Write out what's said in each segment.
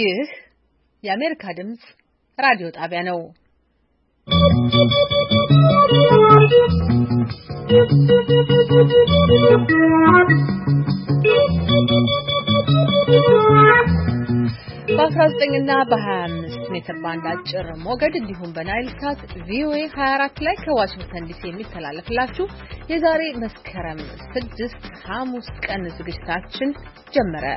ይህ የአሜሪካ ድምጽ ራዲዮ ጣቢያ ነው። በ19 እና በ25 ሜትር ባንድ አጭር ሞገድ እንዲሁም በናይል ሳት ቪኦኤ 24 ላይ ከዋሽንግተን ዲሲ የሚተላለፍላችሁ የዛሬ መስከረም 6 ሐሙስ ቀን ዝግጅታችን ጀመረ።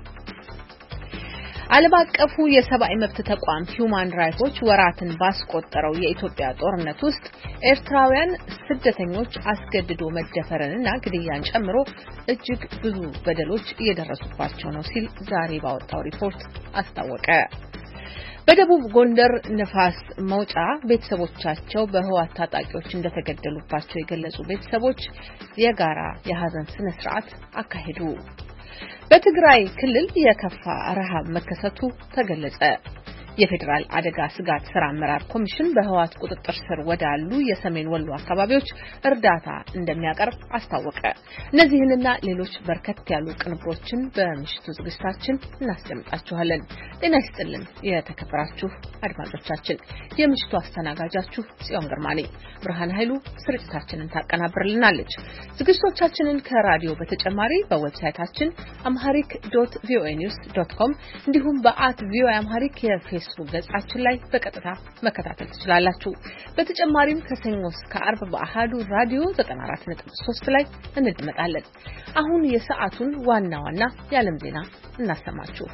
ዓለም አቀፉ የሰብአዊ መብት ተቋም ሂዩማን ራይትስ ዎች ወራትን ባስቆጠረው የኢትዮጵያ ጦርነት ውስጥ ኤርትራውያን ስደተኞች አስገድዶ መደፈርንና ግድያን ጨምሮ እጅግ ብዙ በደሎች እየደረሱባቸው ነው ሲል ዛሬ ባወጣው ሪፖርት አስታወቀ። በደቡብ ጎንደር ንፋስ መውጫ ቤተሰቦቻቸው በህወሓት ታጣቂዎች እንደተገደሉባቸው የገለጹ ቤተሰቦች የጋራ የሀዘን ስነ ስርዓት አካሄዱ። በትግራይ ክልል የከፋ ረሃብ መከሰቱ ተገለጸ። የፌዴራል አደጋ ስጋት ስራ አመራር ኮሚሽን በህወሓት ቁጥጥር ስር ወዳሉ የሰሜን ወሎ አካባቢዎች እርዳታ እንደሚያቀርብ አስታወቀ። እነዚህንና ሌሎች በርከት ያሉ ቅንብሮችን በምሽቱ ዝግጅታችን እናስደምጣችኋለን። ጤና ይስጥልን የተከበራችሁ አድማጮቻችን፣ የምሽቱ አስተናጋጃችሁ ጽዮን ግርማ ነኝ። ብርሃን ኃይሉ ስርጭታችንን ታቀናብርልናለች። ዝግጅቶቻችንን ከራዲዮ በተጨማሪ በዌብሳይታችን amharic.voanews.com እንዲሁም @voa amharic የፌስቡክ ገጻችን ላይ በቀጥታ መከታተል ትችላላችሁ። በተጨማሪም ከሰኞ እስከ ዓርብ በአሃዱ ራዲዮ 94.3 ላይ እንደመጣለን። አሁን የሰዓቱን ዋና ዋና የዓለም ዜና እናሰማችሁ።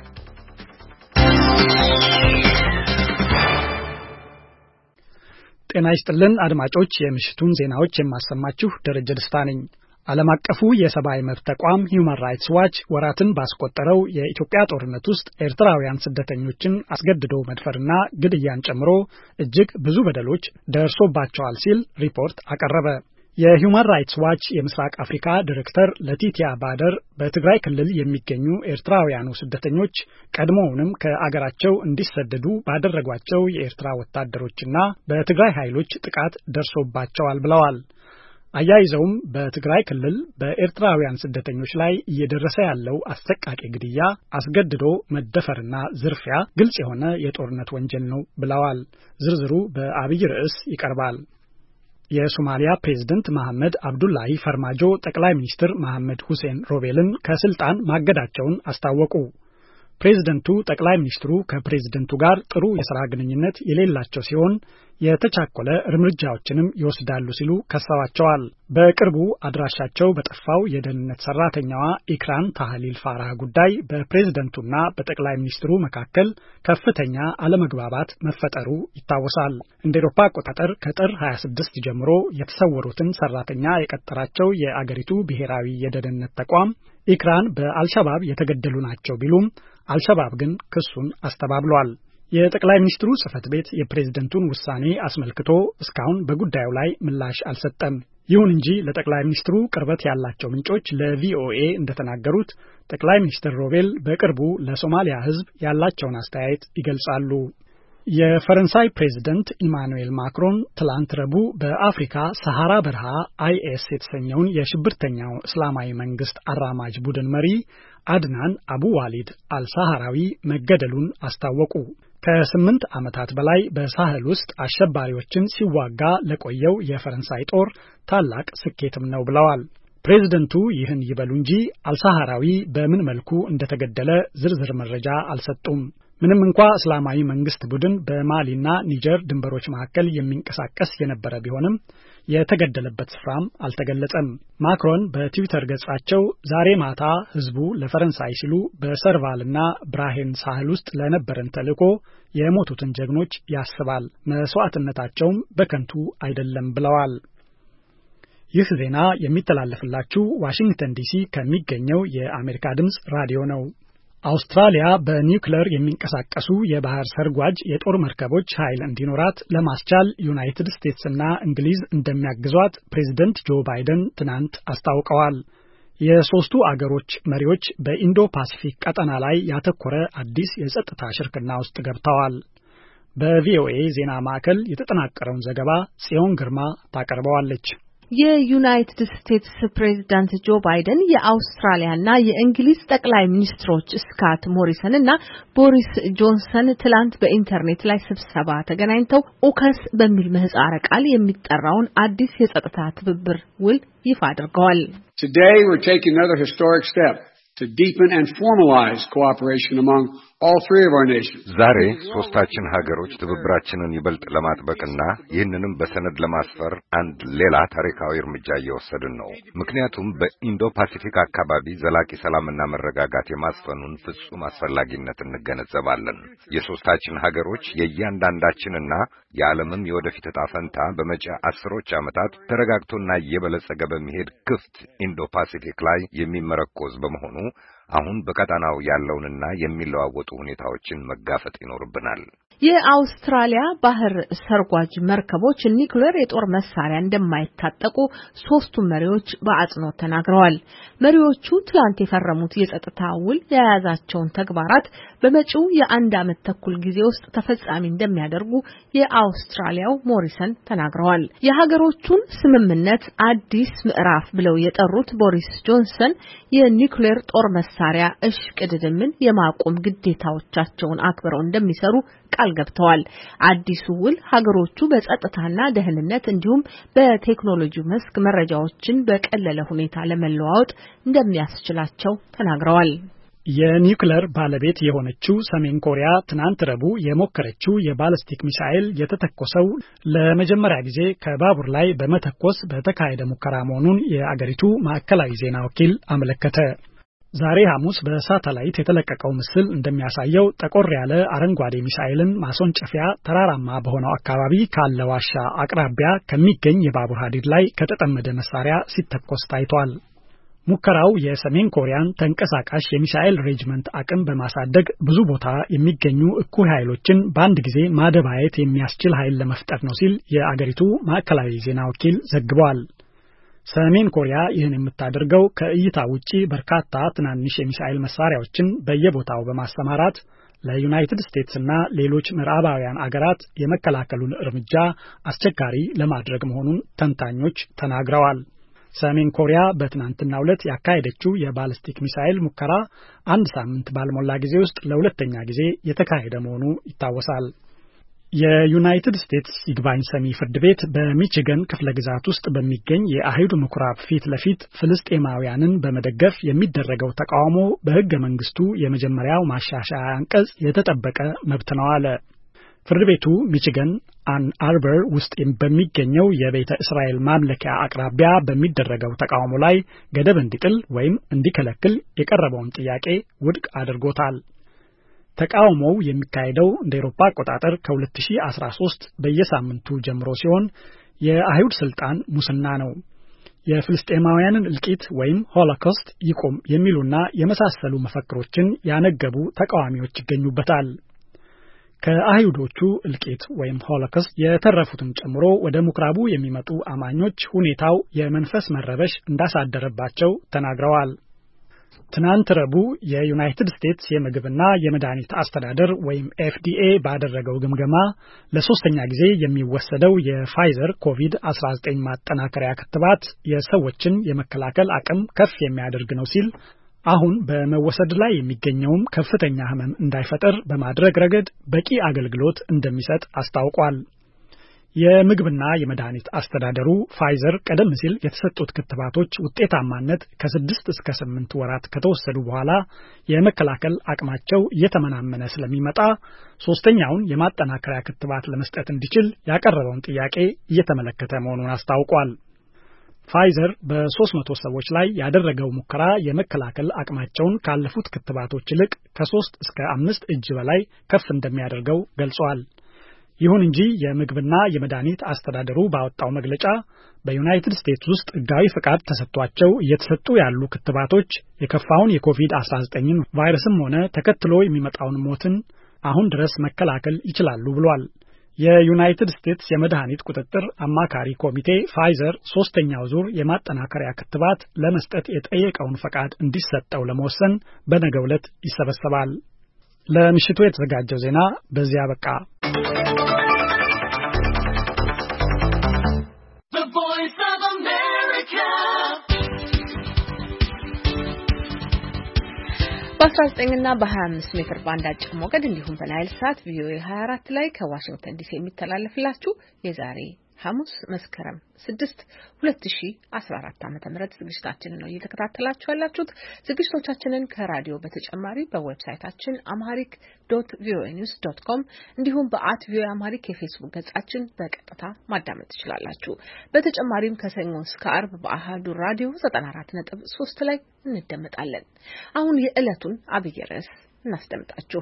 ጤና ይስጥልን አድማጮች፣ የምሽቱን ዜናዎች የማሰማችሁ ደረጀ ደስታ ነኝ። ዓለም አቀፉ የሰብአዊ መብት ተቋም ሂዩማን ራይትስ ዋች ወራትን ባስቆጠረው የኢትዮጵያ ጦርነት ውስጥ ኤርትራውያን ስደተኞችን አስገድዶ መድፈርና ግድያን ጨምሮ እጅግ ብዙ በደሎች ደርሶባቸዋል ሲል ሪፖርት አቀረበ። የሂዩማን ራይትስ ዋች የምስራቅ አፍሪካ ዲሬክተር ለቲቲያ ባደር በትግራይ ክልል የሚገኙ ኤርትራውያኑ ስደተኞች ቀድሞውንም ከአገራቸው እንዲሰደዱ ባደረጓቸው የኤርትራ ወታደሮችና በትግራይ ኃይሎች ጥቃት ደርሶባቸዋል ብለዋል። አያይዘውም በትግራይ ክልል በኤርትራውያን ስደተኞች ላይ እየደረሰ ያለው አሰቃቂ ግድያ፣ አስገድዶ መደፈርና ዝርፊያ ግልጽ የሆነ የጦርነት ወንጀል ነው ብለዋል። ዝርዝሩ በአብይ ርዕስ ይቀርባል። የሶማሊያ ፕሬዝዳንት መሐመድ አብዱላሂ ፈርማጆ ጠቅላይ ሚኒስትር መሐመድ ሁሴን ሮቤልን ከስልጣን ማገዳቸውን አስታወቁ። ፕሬዝዳንቱ ጠቅላይ ሚኒስትሩ ከፕሬዝዳንቱ ጋር ጥሩ የሥራ ግንኙነት የሌላቸው ሲሆን የተቻኮለ እርምጃዎችንም ይወስዳሉ ሲሉ ከሰዋቸዋል። በቅርቡ አድራሻቸው በጠፋው የደህንነት ሰራተኛዋ ኢክራን ታህሊል ፋራህ ጉዳይ በፕሬዝዳንቱና በጠቅላይ ሚኒስትሩ መካከል ከፍተኛ አለመግባባት መፈጠሩ ይታወሳል። እንደ አውሮፓ አቆጣጠር ከጥር 26 ጀምሮ የተሰወሩትን ሰራተኛ የቀጠራቸው የአገሪቱ ብሔራዊ የደህንነት ተቋም ኢክራን በአልሸባብ የተገደሉ ናቸው ቢሉም አልሸባብ ግን ክሱን አስተባብሏል። የጠቅላይ ሚኒስትሩ ጽህፈት ቤት የፕሬዝዳንቱን ውሳኔ አስመልክቶ እስካሁን በጉዳዩ ላይ ምላሽ አልሰጠም። ይሁን እንጂ ለጠቅላይ ሚኒስትሩ ቅርበት ያላቸው ምንጮች ለቪኦኤ እንደተናገሩት ጠቅላይ ሚኒስትር ሮቤል በቅርቡ ለሶማሊያ ሕዝብ ያላቸውን አስተያየት ይገልጻሉ። የፈረንሳይ ፕሬዝዳንት ኢማኑኤል ማክሮን ትላንት ረቡዕ በአፍሪካ ሰሃራ በረሃ አይኤስ የተሰኘውን የሽብርተኛው እስላማዊ መንግስት አራማጅ ቡድን መሪ አድናን አቡ ዋሊድ አልሳሃራዊ መገደሉን አስታወቁ። ከ8 ዓመታት በላይ በሳህል ውስጥ አሸባሪዎችን ሲዋጋ ለቆየው የፈረንሳይ ጦር ታላቅ ስኬትም ነው ብለዋል። ፕሬዝዳንቱ ይህን ይበሉ እንጂ አልሳሃራዊ በምን መልኩ እንደተገደለ ዝርዝር መረጃ አልሰጡም። ምንም እንኳ እስላማዊ መንግስት ቡድን በማሊና ኒጀር ድንበሮች መካከል የሚንቀሳቀስ የነበረ ቢሆንም የተገደለበት ስፍራም አልተገለጸም። ማክሮን በትዊተር ገጻቸው ዛሬ ማታ ህዝቡ ለፈረንሳይ ሲሉ በሰርቫልና ብራሄን ሳህል ውስጥ ለነበረን ተልዕኮ የሞቱትን ጀግኖች ያስባል፣ መስዋዕትነታቸውም በከንቱ አይደለም ብለዋል። ይህ ዜና የሚተላለፍላችሁ ዋሽንግተን ዲሲ ከሚገኘው የአሜሪካ ድምጽ ራዲዮ ነው። አውስትራሊያ በኒውክሌር የሚንቀሳቀሱ የባህር ሰርጓጅ የጦር መርከቦች ኃይል እንዲኖራት ለማስቻል ዩናይትድ ስቴትስና እንግሊዝ እንደሚያግዟት ፕሬዝዳንት ጆ ባይደን ትናንት አስታውቀዋል። የሶስቱ አገሮች መሪዎች በኢንዶ ፓሲፊክ ቀጠና ላይ ያተኮረ አዲስ የጸጥታ ሽርክና ውስጥ ገብተዋል። በቪኦኤ ዜና ማዕከል የተጠናቀረውን ዘገባ ጽዮን ግርማ ታቀርበዋለች። የዩናይትድ ስቴትስ ፕሬዝዳንት ጆ ባይደን የአውስትራሊያና የእንግሊዝ ጠቅላይ ሚኒስትሮች ስካት ሞሪሰን እና ቦሪስ ጆንሰን ትላንት በኢንተርኔት ላይ ስብሰባ ተገናኝተው ኦከስ በሚል ምህጻረ ቃል የሚጠራውን አዲስ የጸጥታ ትብብር ውል ይፋ አድርገዋል። Today we're taking another historic step to deepen and formalize cooperation among all three of our nations. ዛሬ ሶስታችን ሀገሮች ትብብራችንን ይበልጥ ለማጥበቅና ይህንንም በሰነድ ለማስፈር አንድ ሌላ ታሪካዊ እርምጃ እየወሰድን ነው። ምክንያቱም በኢንዶ ፓሲፊክ አካባቢ ዘላቂ ሰላምና መረጋጋት የማስፈኑን ፍጹም አስፈላጊነት እንገነዘባለን። የሶስታችን ሀገሮች የእያንዳንዳችንና የዓለምም የወደፊት ዕጣ ፈንታ በመጪ 10 ዓመታት ተረጋግቶና እየበለጸገ በሚሄድ ክፍት ኢንዶ ፓሲፊክ ላይ የሚመረኮዝ በመሆኑ አሁን በቀጣናው ያለውንና የሚለዋወጡ ሁኔታዎችን መጋፈጥ ይኖርብናል። የአውስትራሊያ ባህር ሰርጓጅ መርከቦች ኒውክሌር የጦር መሳሪያ እንደማይታጠቁ ሶስቱ መሪዎች በአጽንኦት ተናግረዋል። መሪዎቹ ትላንት የፈረሙት የጸጥታ ውል የያዛቸውን ተግባራት በመጪው የ1 ዓመት ተኩል ጊዜ ውስጥ ተፈጻሚ እንደሚያደርጉ የአውስትራሊያው ሞሪሰን ተናግረዋል። የሀገሮቹን ስምምነት አዲስ ምዕራፍ ብለው የጠሩት ቦሪስ ጆንሰን የኒውክሌር ጦር መሳሪያ እሽቅድድምን የማቆም ግዴታዎቻቸውን አክብረው እንደሚሰሩ ቃል ገብተዋል። አዲሱ ውል ሀገሮቹ በጸጥታና ደህንነት እንዲሁም በቴክኖሎጂ መስክ መረጃዎችን በቀለለ ሁኔታ ለመለዋወጥ እንደሚያስችላቸው ተናግረዋል። የኒውክሌር ባለቤት የሆነችው ሰሜን ኮሪያ ትናንት ረቡዕ የሞከረችው የባሊስቲክ ሚሳኤል የተተኮሰው ለመጀመሪያ ጊዜ ከባቡር ላይ በመተኮስ በተካሄደ ሙከራ መሆኑን የአገሪቱ ማዕከላዊ ዜና ወኪል አመለከተ። ዛሬ ሐሙስ በሳተላይት የተለቀቀው ምስል እንደሚያሳየው ጠቆር ያለ አረንጓዴ ሚሳኤልን ማስወንጨፊያ ተራራማ በሆነው አካባቢ ካለ ዋሻ አቅራቢያ ከሚገኝ የባቡር ሐዲድ ላይ ከተጠመደ መሳሪያ ሲተኮስ ታይቷል። ሙከራው የሰሜን ኮሪያን ተንቀሳቃሽ የሚሳኤል ሬጅመንት አቅም በማሳደግ ብዙ ቦታ የሚገኙ እኩይ ኃይሎችን በአንድ ጊዜ ማደባየት የሚያስችል ኃይል ለመፍጠር ነው ሲል የአገሪቱ ማዕከላዊ ዜና ወኪል ዘግቧል። ሰሜን ኮሪያ ይህን የምታደርገው ከእይታ ውጪ በርካታ ትናንሽ የሚሳኤል መሳሪያዎችን በየቦታው በማሰማራት ለዩናይትድ ስቴትስ እና ሌሎች ምዕራባውያን አገራት የመከላከሉን እርምጃ አስቸጋሪ ለማድረግ መሆኑን ተንታኞች ተናግረዋል። ሰሜን ኮሪያ በትናንትናው ዕለት ያካሄደችው የባሊስቲክ ሚሳኤል ሙከራ 1 ሳምንት ባልሞላ ጊዜ ውስጥ ለሁለተኛ ጊዜ የተካሄደ መሆኑ ይታወሳል። የዩናይትድ ስቴትስ ይግባኝ ሰሚ ፍርድ ቤት በሚቺገን ክፍለ ግዛት ውስጥ በሚገኝ የአይሁድ ምኩራብ ፊት ለፊት ፍልስጤማውያንን በመደገፍ የሚደረገው ተቃውሞ በሕገ መንግስቱ የመጀመሪያው ማሻሻያ አንቀጽ የተጠበቀ መብት ነው አለ። ፍርድ ቤቱ ሚቺገን አን አርበር ውስጥ በሚገኘው የቤተ እስራኤል ማምለኪያ አቅራቢያ በሚደረገው ተቃውሞ ላይ ገደብ እንዲጥል ወይም እንዲከለክል የቀረበውን ጥያቄ ውድቅ አድርጎታል። ተቃውሞው የሚካሄደው እንደ አውሮፓ አቆጣጠር ከ2013 በየሳምንቱ ጀምሮ ሲሆን የአይሁድ ስልጣን ሙስና ነው፣ የፍልስጤማውያንን እልቂት ወይም ሆሎኮስት ይቆም የሚሉና የመሳሰሉ መፈክሮችን ያነገቡ ተቃዋሚዎች ይገኙበታል። ከአይሁዶቹ እልቂት ወይም ሆሎኮስት የተረፉትን ጨምሮ ወደ ምኩራቡ የሚመጡ አማኞች ሁኔታው የመንፈስ መረበሽ እንዳሳደረባቸው ተናግረዋል። ትናንት ረቡዕ የዩናይትድ ስቴትስ የምግብና የመድኃኒት አስተዳደር ወይም FDA ባደረገው ግምገማ ለሶስተኛ ጊዜ የሚወሰደው የፋይዘር ኮቪድ-19 ማጠናከሪያ ክትባት የሰዎችን የመከላከል አቅም ከፍ የሚያደርግ ነው ሲል አሁን በመወሰድ ላይ የሚገኘውም ከፍተኛ ህመም እንዳይፈጠር በማድረግ ረገድ በቂ አገልግሎት እንደሚሰጥ አስታውቋል። የምግብና የመድኃኒት አስተዳደሩ ፋይዘር ቀደም ሲል የተሰጡት ክትባቶች ውጤታማነት ከ6 እስከ 8 ወራት ከተወሰዱ በኋላ የመከላከል አቅማቸው እየተመናመነ ስለሚመጣ ሶስተኛውን የማጠናከሪያ ክትባት ለመስጠት እንዲችል ያቀረበውን ጥያቄ እየተመለከተ መሆኑን አስታውቋል። ፋይዘር በ300 ሰዎች ላይ ያደረገው ሙከራ የመከላከል አቅማቸውን ካለፉት ክትባቶች ይልቅ ከ3 እስከ 5 እጅ በላይ ከፍ እንደሚያደርገው ገልጿል። ይሁን እንጂ የምግብና የመድኃኒት አስተዳደሩ ባወጣው መግለጫ በዩናይትድ ስቴትስ ውስጥ ሕጋዊ ፈቃድ ተሰጥቷቸው እየተሰጡ ያሉ ክትባቶች የከፋውን የኮቪድ-19 ቫይረስም ሆነ ተከትሎ የሚመጣውን ሞትን አሁን ድረስ መከላከል ይችላሉ ብሏል። የዩናይትድ ስቴትስ የመድኃኒት ቁጥጥር አማካሪ ኮሚቴ ፋይዘር ሶስተኛው ዙር የማጠናከሪያ ክትባት ለመስጠት የጠየቀውን ፈቃድ እንዲሰጠው ለመወሰን በነገው ዕለት ይሰበሰባል። ለምሽቱ የተዘጋጀው ዜና በዚያ በቃ። The Voice of America በ19 እና በ25 ሜትር ባንድ አጭር ሞገድ እንዲሁም በናይል ሳት ቪኦኤ 24 ላይ ከዋሽንግተን ዲሲ የሚተላለፍላችሁ የዛሬ ሐሙስ መስከረም 6 2014 ዓ.ም ዝግጅታችንን ነው እየተከታተላችሁ ያላችሁት። ዝግጅቶቻችንን ከራዲዮ በተጨማሪ በዌብሳይታችን amharic.voanews.com እንዲሁም በ@voa amharic የፌስቡክ ገጻችን በቀጥታ ማዳመጥ ትችላላችሁ። በተጨማሪም ከሰኞ እስከ ዓርብ በአሃዱ ራዲዮ 94.3 ላይ እንደመጣለን። አሁን የዕለቱን አብይ ርዕስ እናስደምጣችሁ።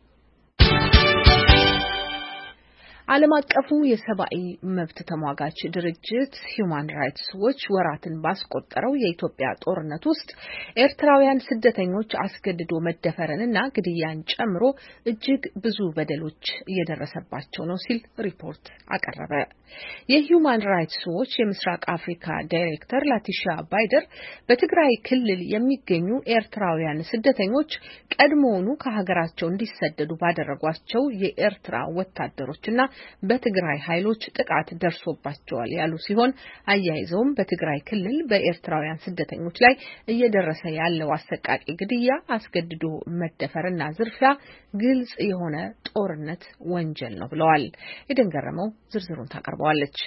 ዓለም አቀፉ የሰብአዊ መብት ተሟጋች ድርጅት ሂዩማን ራይትስ ዎች ወራትን ባስቆጠረው የኢትዮጵያ ጦርነት ውስጥ ኤርትራውያን ስደተኞች አስገድዶ መደፈርንና ግድያን ጨምሮ እጅግ ብዙ በደሎች እየደረሰባቸው ነው ሲል ሪፖርት አቀረበ። የሂዩማን ራይትስ ዎች የምስራቅ አፍሪካ ዳይሬክተር ላቲሻ ባይደር በትግራይ ክልል የሚገኙ ኤርትራውያን ስደተኞች ቀድሞውኑ ከሀገራቸው እንዲሰደዱ ባደረጓቸው የኤርትራ ወታደሮችና በትግራይ ኃይሎች ጥቃት ደርሶባቸዋል ያሉ ሲሆን አያይዘውም በትግራይ ክልል በኤርትራውያን ስደተኞች ላይ እየደረሰ ያለው አሰቃቂ ግድያ፣ አስገድዶ መደፈርና ዝርፊያ ግልጽ የሆነ ጦርነት ወንጀል ነው ብለዋል። የደንገረመው ዝርዝሩን ታቀርበዋለች።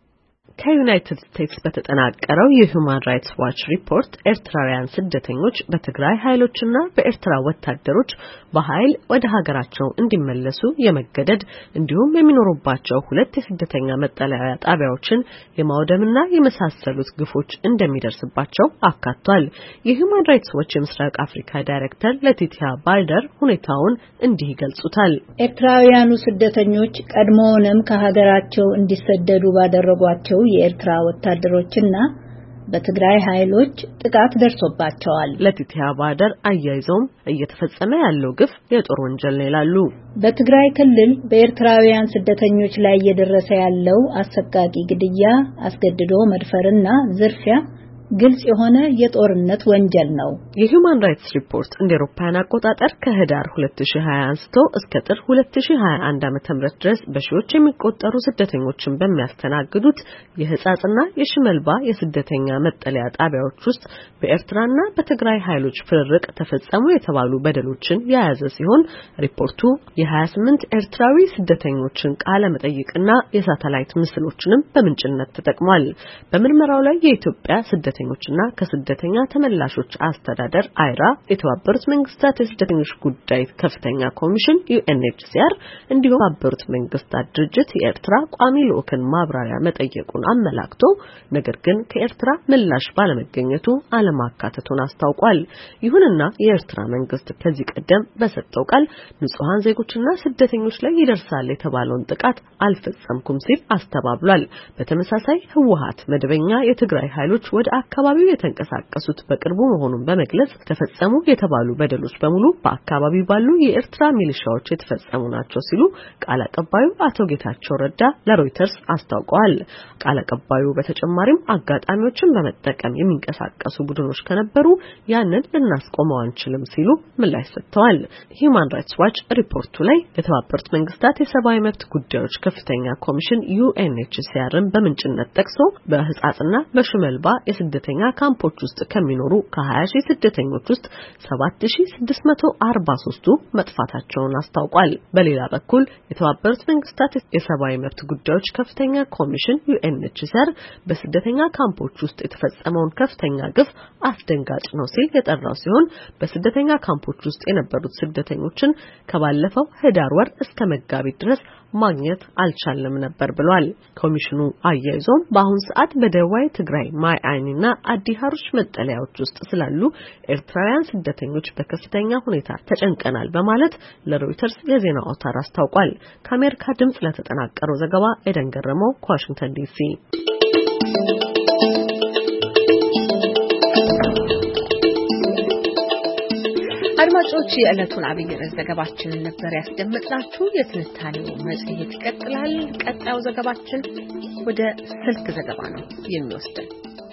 ከዩናይትድ ስቴትስ በተጠናቀረው የሂዩማን ራይትስ ዋች ሪፖርት ኤርትራውያን ስደተኞች በትግራይ ኃይሎችና በኤርትራ ወታደሮች በኃይል ወደ ሀገራቸው እንዲመለሱ የመገደድ እንዲሁም የሚኖሩባቸው 2 የስደተኛ መጠለያ ጣቢያዎችን የማውደምና የመሳሰሉት ግፎች እንደሚደርስባቸው አካቷል። የሂዩማን ራይትስ ዎች የምስራቅ አፍሪካ ዳይሬክተር ለቲቲያ ባይደር ሁኔታውን እንዲህ ይገልጹታል። ኤርትራውያኑ ስደተኞች ቀድሞውንም ከሀገራቸው እንዲሰደዱ ባደረጓቸው የኤርትራ ወታደሮችና በትግራይ ኃይሎች ጥቃት ደርሶባቸዋል። ለቲቲያ ባይደር አያይዘውም እየተፈጸመ ያለው ግፍ የጦር ወንጀል ነው ይላሉ። በትግራይ ክልል በኤርትራውያን ስደተኞች ላይ እየደረሰ ያለው አሰቃቂ ግድያ፣ አስገድዶ መድፈርና ዝርፊያ ግልጽ የሆነ የጦርነት ወንጀል ነው። የሂዩማን ራይትስ ሪፖርት እንደ አውሮፓውያን አቆጣጠር ከህዳር 2020 አንስቶ እስከ ጥር 2021 ዓ.ም ድረስ በሺዎች የሚቆጠሩ ስደተኞችን በሚያስተናግዱት የህጻጽና የሽመልባ የስደተኛ መጠለያ ጣቢያዎች ውስጥ በኤርትራና በትግራይ ኃይሎች ፍርርቅ ተፈጸሙ የተባሉ በደሎችን የያዘ ሲሆን ሪፖርቱ የ28 ኤርትራዊ ስደተኞችን ቃለ መጠይቅና የሳተላይት ምስሎችንም በምንጭነት ተጠቅሟል። በምርመራው ላይ የኢትዮጵያ ስደተኞችና ከስደተኛ ተመላሾች አስተዳደር አይራ፣ የተባበሩት መንግስታት የስደተኞች ጉዳይ ከፍተኛ ኮሚሽን UNHCR እንዲሁም የተባበሩት መንግስታት ድርጅት የኤርትራ ቋሚ ልኡክን ማብራሪያ መጠየቁን አመላክቶ ነገር ግን ከኤርትራ ምላሽ ባለመገኘቱ አለማካተቱን አስታውቋል። ይሁንና የኤርትራ መንግስት ከዚህ ቀደም በሰጠው ቃል ንጹሃን ዜጎችና ስደተኞች ላይ ይደርሳል የተባለውን ጥቃት አልፈጸምኩም ሲል አስተባብሏል። በተመሳሳይ ህወሓት መደበኛ የትግራይ ኃይሎች ወደ አካባቢው የተንቀሳቀሱት በቅርቡ መሆኑን በመግለጽ ተፈጸሙ የተባሉ በደሎች በሙሉ በአካባቢው ባሉ የኤርትራ ሚሊሻዎች የተፈጸሙ ናቸው ሲሉ ቃል አቀባዩ አቶ ጌታቸው ረዳ ለሮይተርስ አስታውቀዋል። ቃል አቀባዩ በተጨማሪም አጋጣሚዎችን በመጠቀም የሚንቀሳቀሱ ቡድኖች ከነበሩ ያንን ልናስቆመው አንችልም ሲሉ ምላሽ ሰጥተዋል። ሂዩማን ራይትስ ዋች ሪፖርቱ ላይ የተባበሩት መንግስታት የሰብአዊ መብት ጉዳዮች ከፍተኛ ኮሚሽን UNHCRን በምንጭነት ጠቅሶ በህጻጽና በሽመልባ የስደተኛ ካምፖች ውስጥ ከሚኖሩ ከ20,000 ስደተኞች ውስጥ 7,643ቱ መጥፋታቸውን አስታውቋል። በሌላ በኩል የተባበሩት መንግስታት የሰብአዊ መብት ጉዳዮች ከፍተኛ ኮሚሽን UNHCR በስደተኛ ካምፖች ውስጥ የተፈጸመውን ከፍተኛ ግፍ አስደንጋጭ ነው ሲል የጠራው ሲሆን በስደተኛ ካምፖች ውስጥ የነበሩት ስደተኞችን ከባለፈው ህዳር ወር እስከ መጋቢት ድረስ ማግኘት አልቻለም ነበር ብሏል። ኮሚሽኑ አያይዞም በአሁን ሰዓት በደቡባዊ ትግራይ ማይ አይኒና አዲሃሩሽ መጠለያዎች ውስጥ ስላሉ ኤርትራውያን ስደተኞች በከፍተኛ ሁኔታ ተጨንቀናል በማለት ለሮይተርስ የዜና አውታር አስታውቋል። ከአሜሪካ ድምጽ ለተጠናቀረው ዘገባ ኤደን ገረመው ከዋሽንግተን ዲሲ። አድማጮች የዕለቱን አብይ ርዕስ ዘገባችንን ነበር ያስደመጥናችሁ። የትንታኔው መጽሔት ይቀጥላል። ቀጣዩ ዘገባችን ወደ ስልክ ዘገባ ነው የሚወስደን።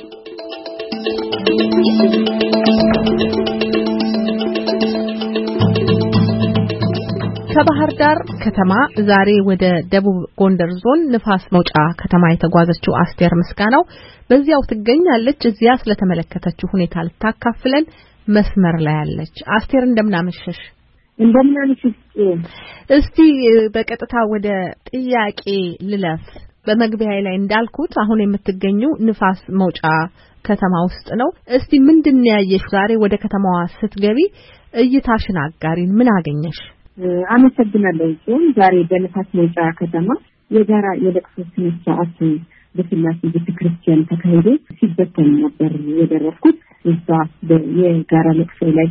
ከባህር ዳር ከተማ ዛሬ ወደ ደቡብ ጎንደር ዞን ንፋስ መውጫ ከተማ የተጓዘችው አስቴር ምስጋናው በዚያው ትገኛለች። እዚያ ስለተመለከተችው ሁኔታ ልታካፍለን መስመር ላይ ያለች። አስቴር እንደምናመሸሽ። እንደምናመሸሽ። እስቲ በቀጥታ ወደ ጥያቄ ልለፍ። በመግቢያዬ ላይ እንዳልኩት አሁን የምትገኙ ንፋስ መውጫ ከተማ ውስጥ ነው። እስቲ ምንድነው ያየሽ ዛሬ ወደ ከተማዋ ስትገቢ? እይታሽን አጋሪን። ምን አገኘሽ? አመሰግናለሁ። ዛሬ በንፋስ መውጫ ከተማ የጋራ የለቅሶ ስነ ስርዓት በስላሴ ቤተክርስቲያን ተካሂዶ ሲበተን ነበር የደረስኩት። እዛ የጋራ ለቅሶ ላይ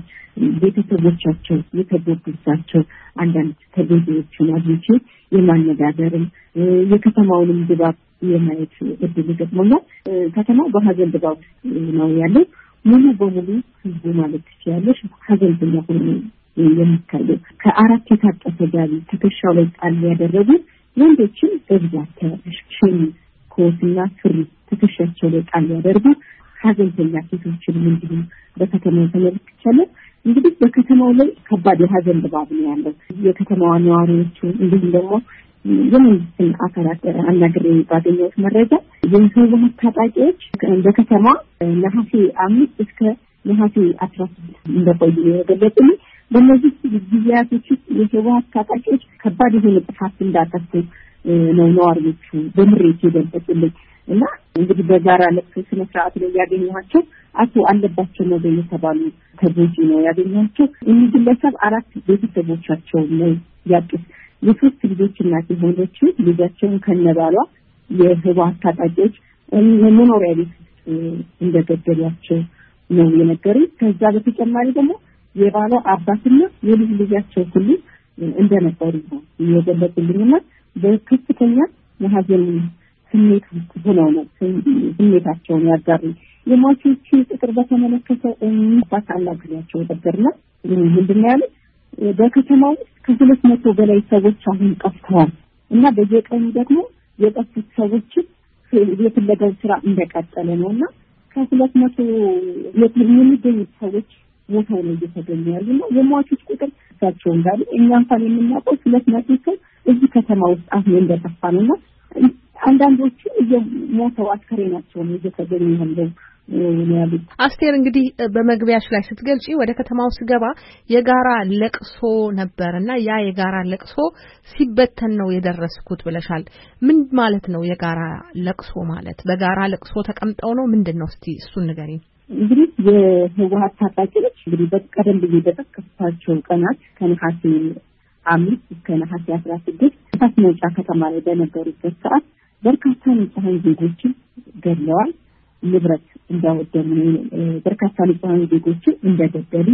ቤተሰቦቻቸው የተጎዱባቸው አንዳንድ ተጎጂዎችን አግኝቼ የማነጋገርም የከተማውንም ድባብ የማየት እድል ገጥሞኛል። ከተማው በሀዘን ድባብ ነው ያለው። ሙሉ በሙሉ ህዝቡ ማለት ይችላል ሀዘንተኛ ሆኖ የሚታየው። ከአራት የታጠፈ ጋቢ ትከሻው ላይ ጣል ያደረጉ ወንዶችን በብዛት ተሽሽኝ ኮትና ሱሪ ትከሻቸው ላይ ጣል ያደርጉ ሀዘንተኛ ሴቶችን እንዲሁ በከተማው ተመልክቻለሁ። እንግዲህ በከተማው ላይ ከባድ የሀዘን ድባብ ነው ያለው። የከተማዋ ነዋሪዎች እንዲሁም ደግሞ የመንግስትን አካላት አናግሬ ባገኘሁት መረጃ የህወሓት ታጣቂዎች በከተማ ነሐሴ 5 እስከ ነሐሴ 16 እንደቆዩ የገለጹልኝ። በእነዚህ ጊዜያቶች የህወሓት ታጣቂዎች ከባድ የሆነ ጥፋት እንዳጠፉ ነው ነዋሪዎቹ በምሬት የገለጹልኝ። እና እንግዲህ በጋራ ለቅሶ ስነ ስርዓት ላይ ያገኘኋቸው አቶ አለባቸው ነው የተባሉ ተጎጂ ነው ያገኘኋቸው። እነዚህ ግለሰብ 4 ቤተሰቦቻቸው ነው ያጡት። የሶስት ልጆች እናት የሆነች ልጃቸውን ከነባሏ የህወሓት ታጣቂዎች መኖሪያ ቤት እንደገደሏቸው ነው የነገሩኝ። ከዛ በተጨማሪ ደግሞ የባሏ አባትና የልጅ ልጃቸው ሁሉ እንደነበሩ ነው የገለጹልኝና በከፍተኛ የሀዘን ስሜት ሆነው ነው ስሜታቸውን ያጋሩኝ። የሟቾቹ ቁጥር በተመለከተ እንኳን አናግሬያቸው ነበርና ምንድነው ያሉት? በከተማው ከ200 በላይ ሰዎች አሁን ጠፍተዋል እና በየቀኑ ደግሞ የጠፉት ሰዎች የፍለጋው ስራ እንደቀጠለ ነውና ከ200 የሚገኙ ሰዎች ሞተው ነው እየተገኙ ያሉና የሟቾች ቁጥር እሳቸው እንዳሉ እኛ እንኳን የምናውቀው 200 ሰው እዚህ ከተማ ውስጥ አሁን እንደጠፋ ነውና አንዳንዶቹ የሞተው አስከሬናቸው ነው እየተገኙ ያለው ነው። አስቴር እንግዲህ በመግቢያሽ ላይ ስትገልጪ ወደ ከተማው ስገባ የጋራ ለቅሶ ነበርና ያ የጋራ ለቅሶ ሲበተን ነው የደረስኩት ብለሻል። ምን ማለት ነው የጋራ ለቅሶ ማለት? በጋራ ለቅሶ ተቀምጠው ነው ምንድነው? እስቲ እሱን ንገሪኝ። እንግዲህ የህወሓት ታጣቂዎች እንግዲህ በቀደም ብዬ በተከታተልኳቸው ቀናት ከነሐሴ 5 እስከ ነሐሴ 16 ንፋስ መውጫ ከተማ ላይ በነበሩበት ሰዓት በርካታ ንጹሃን ዜጎችን ገድለዋል፣ ንብረት እንዳወደሙ፣ በርካታ ንጹሃን ዜጎችን እንደገደሉ፣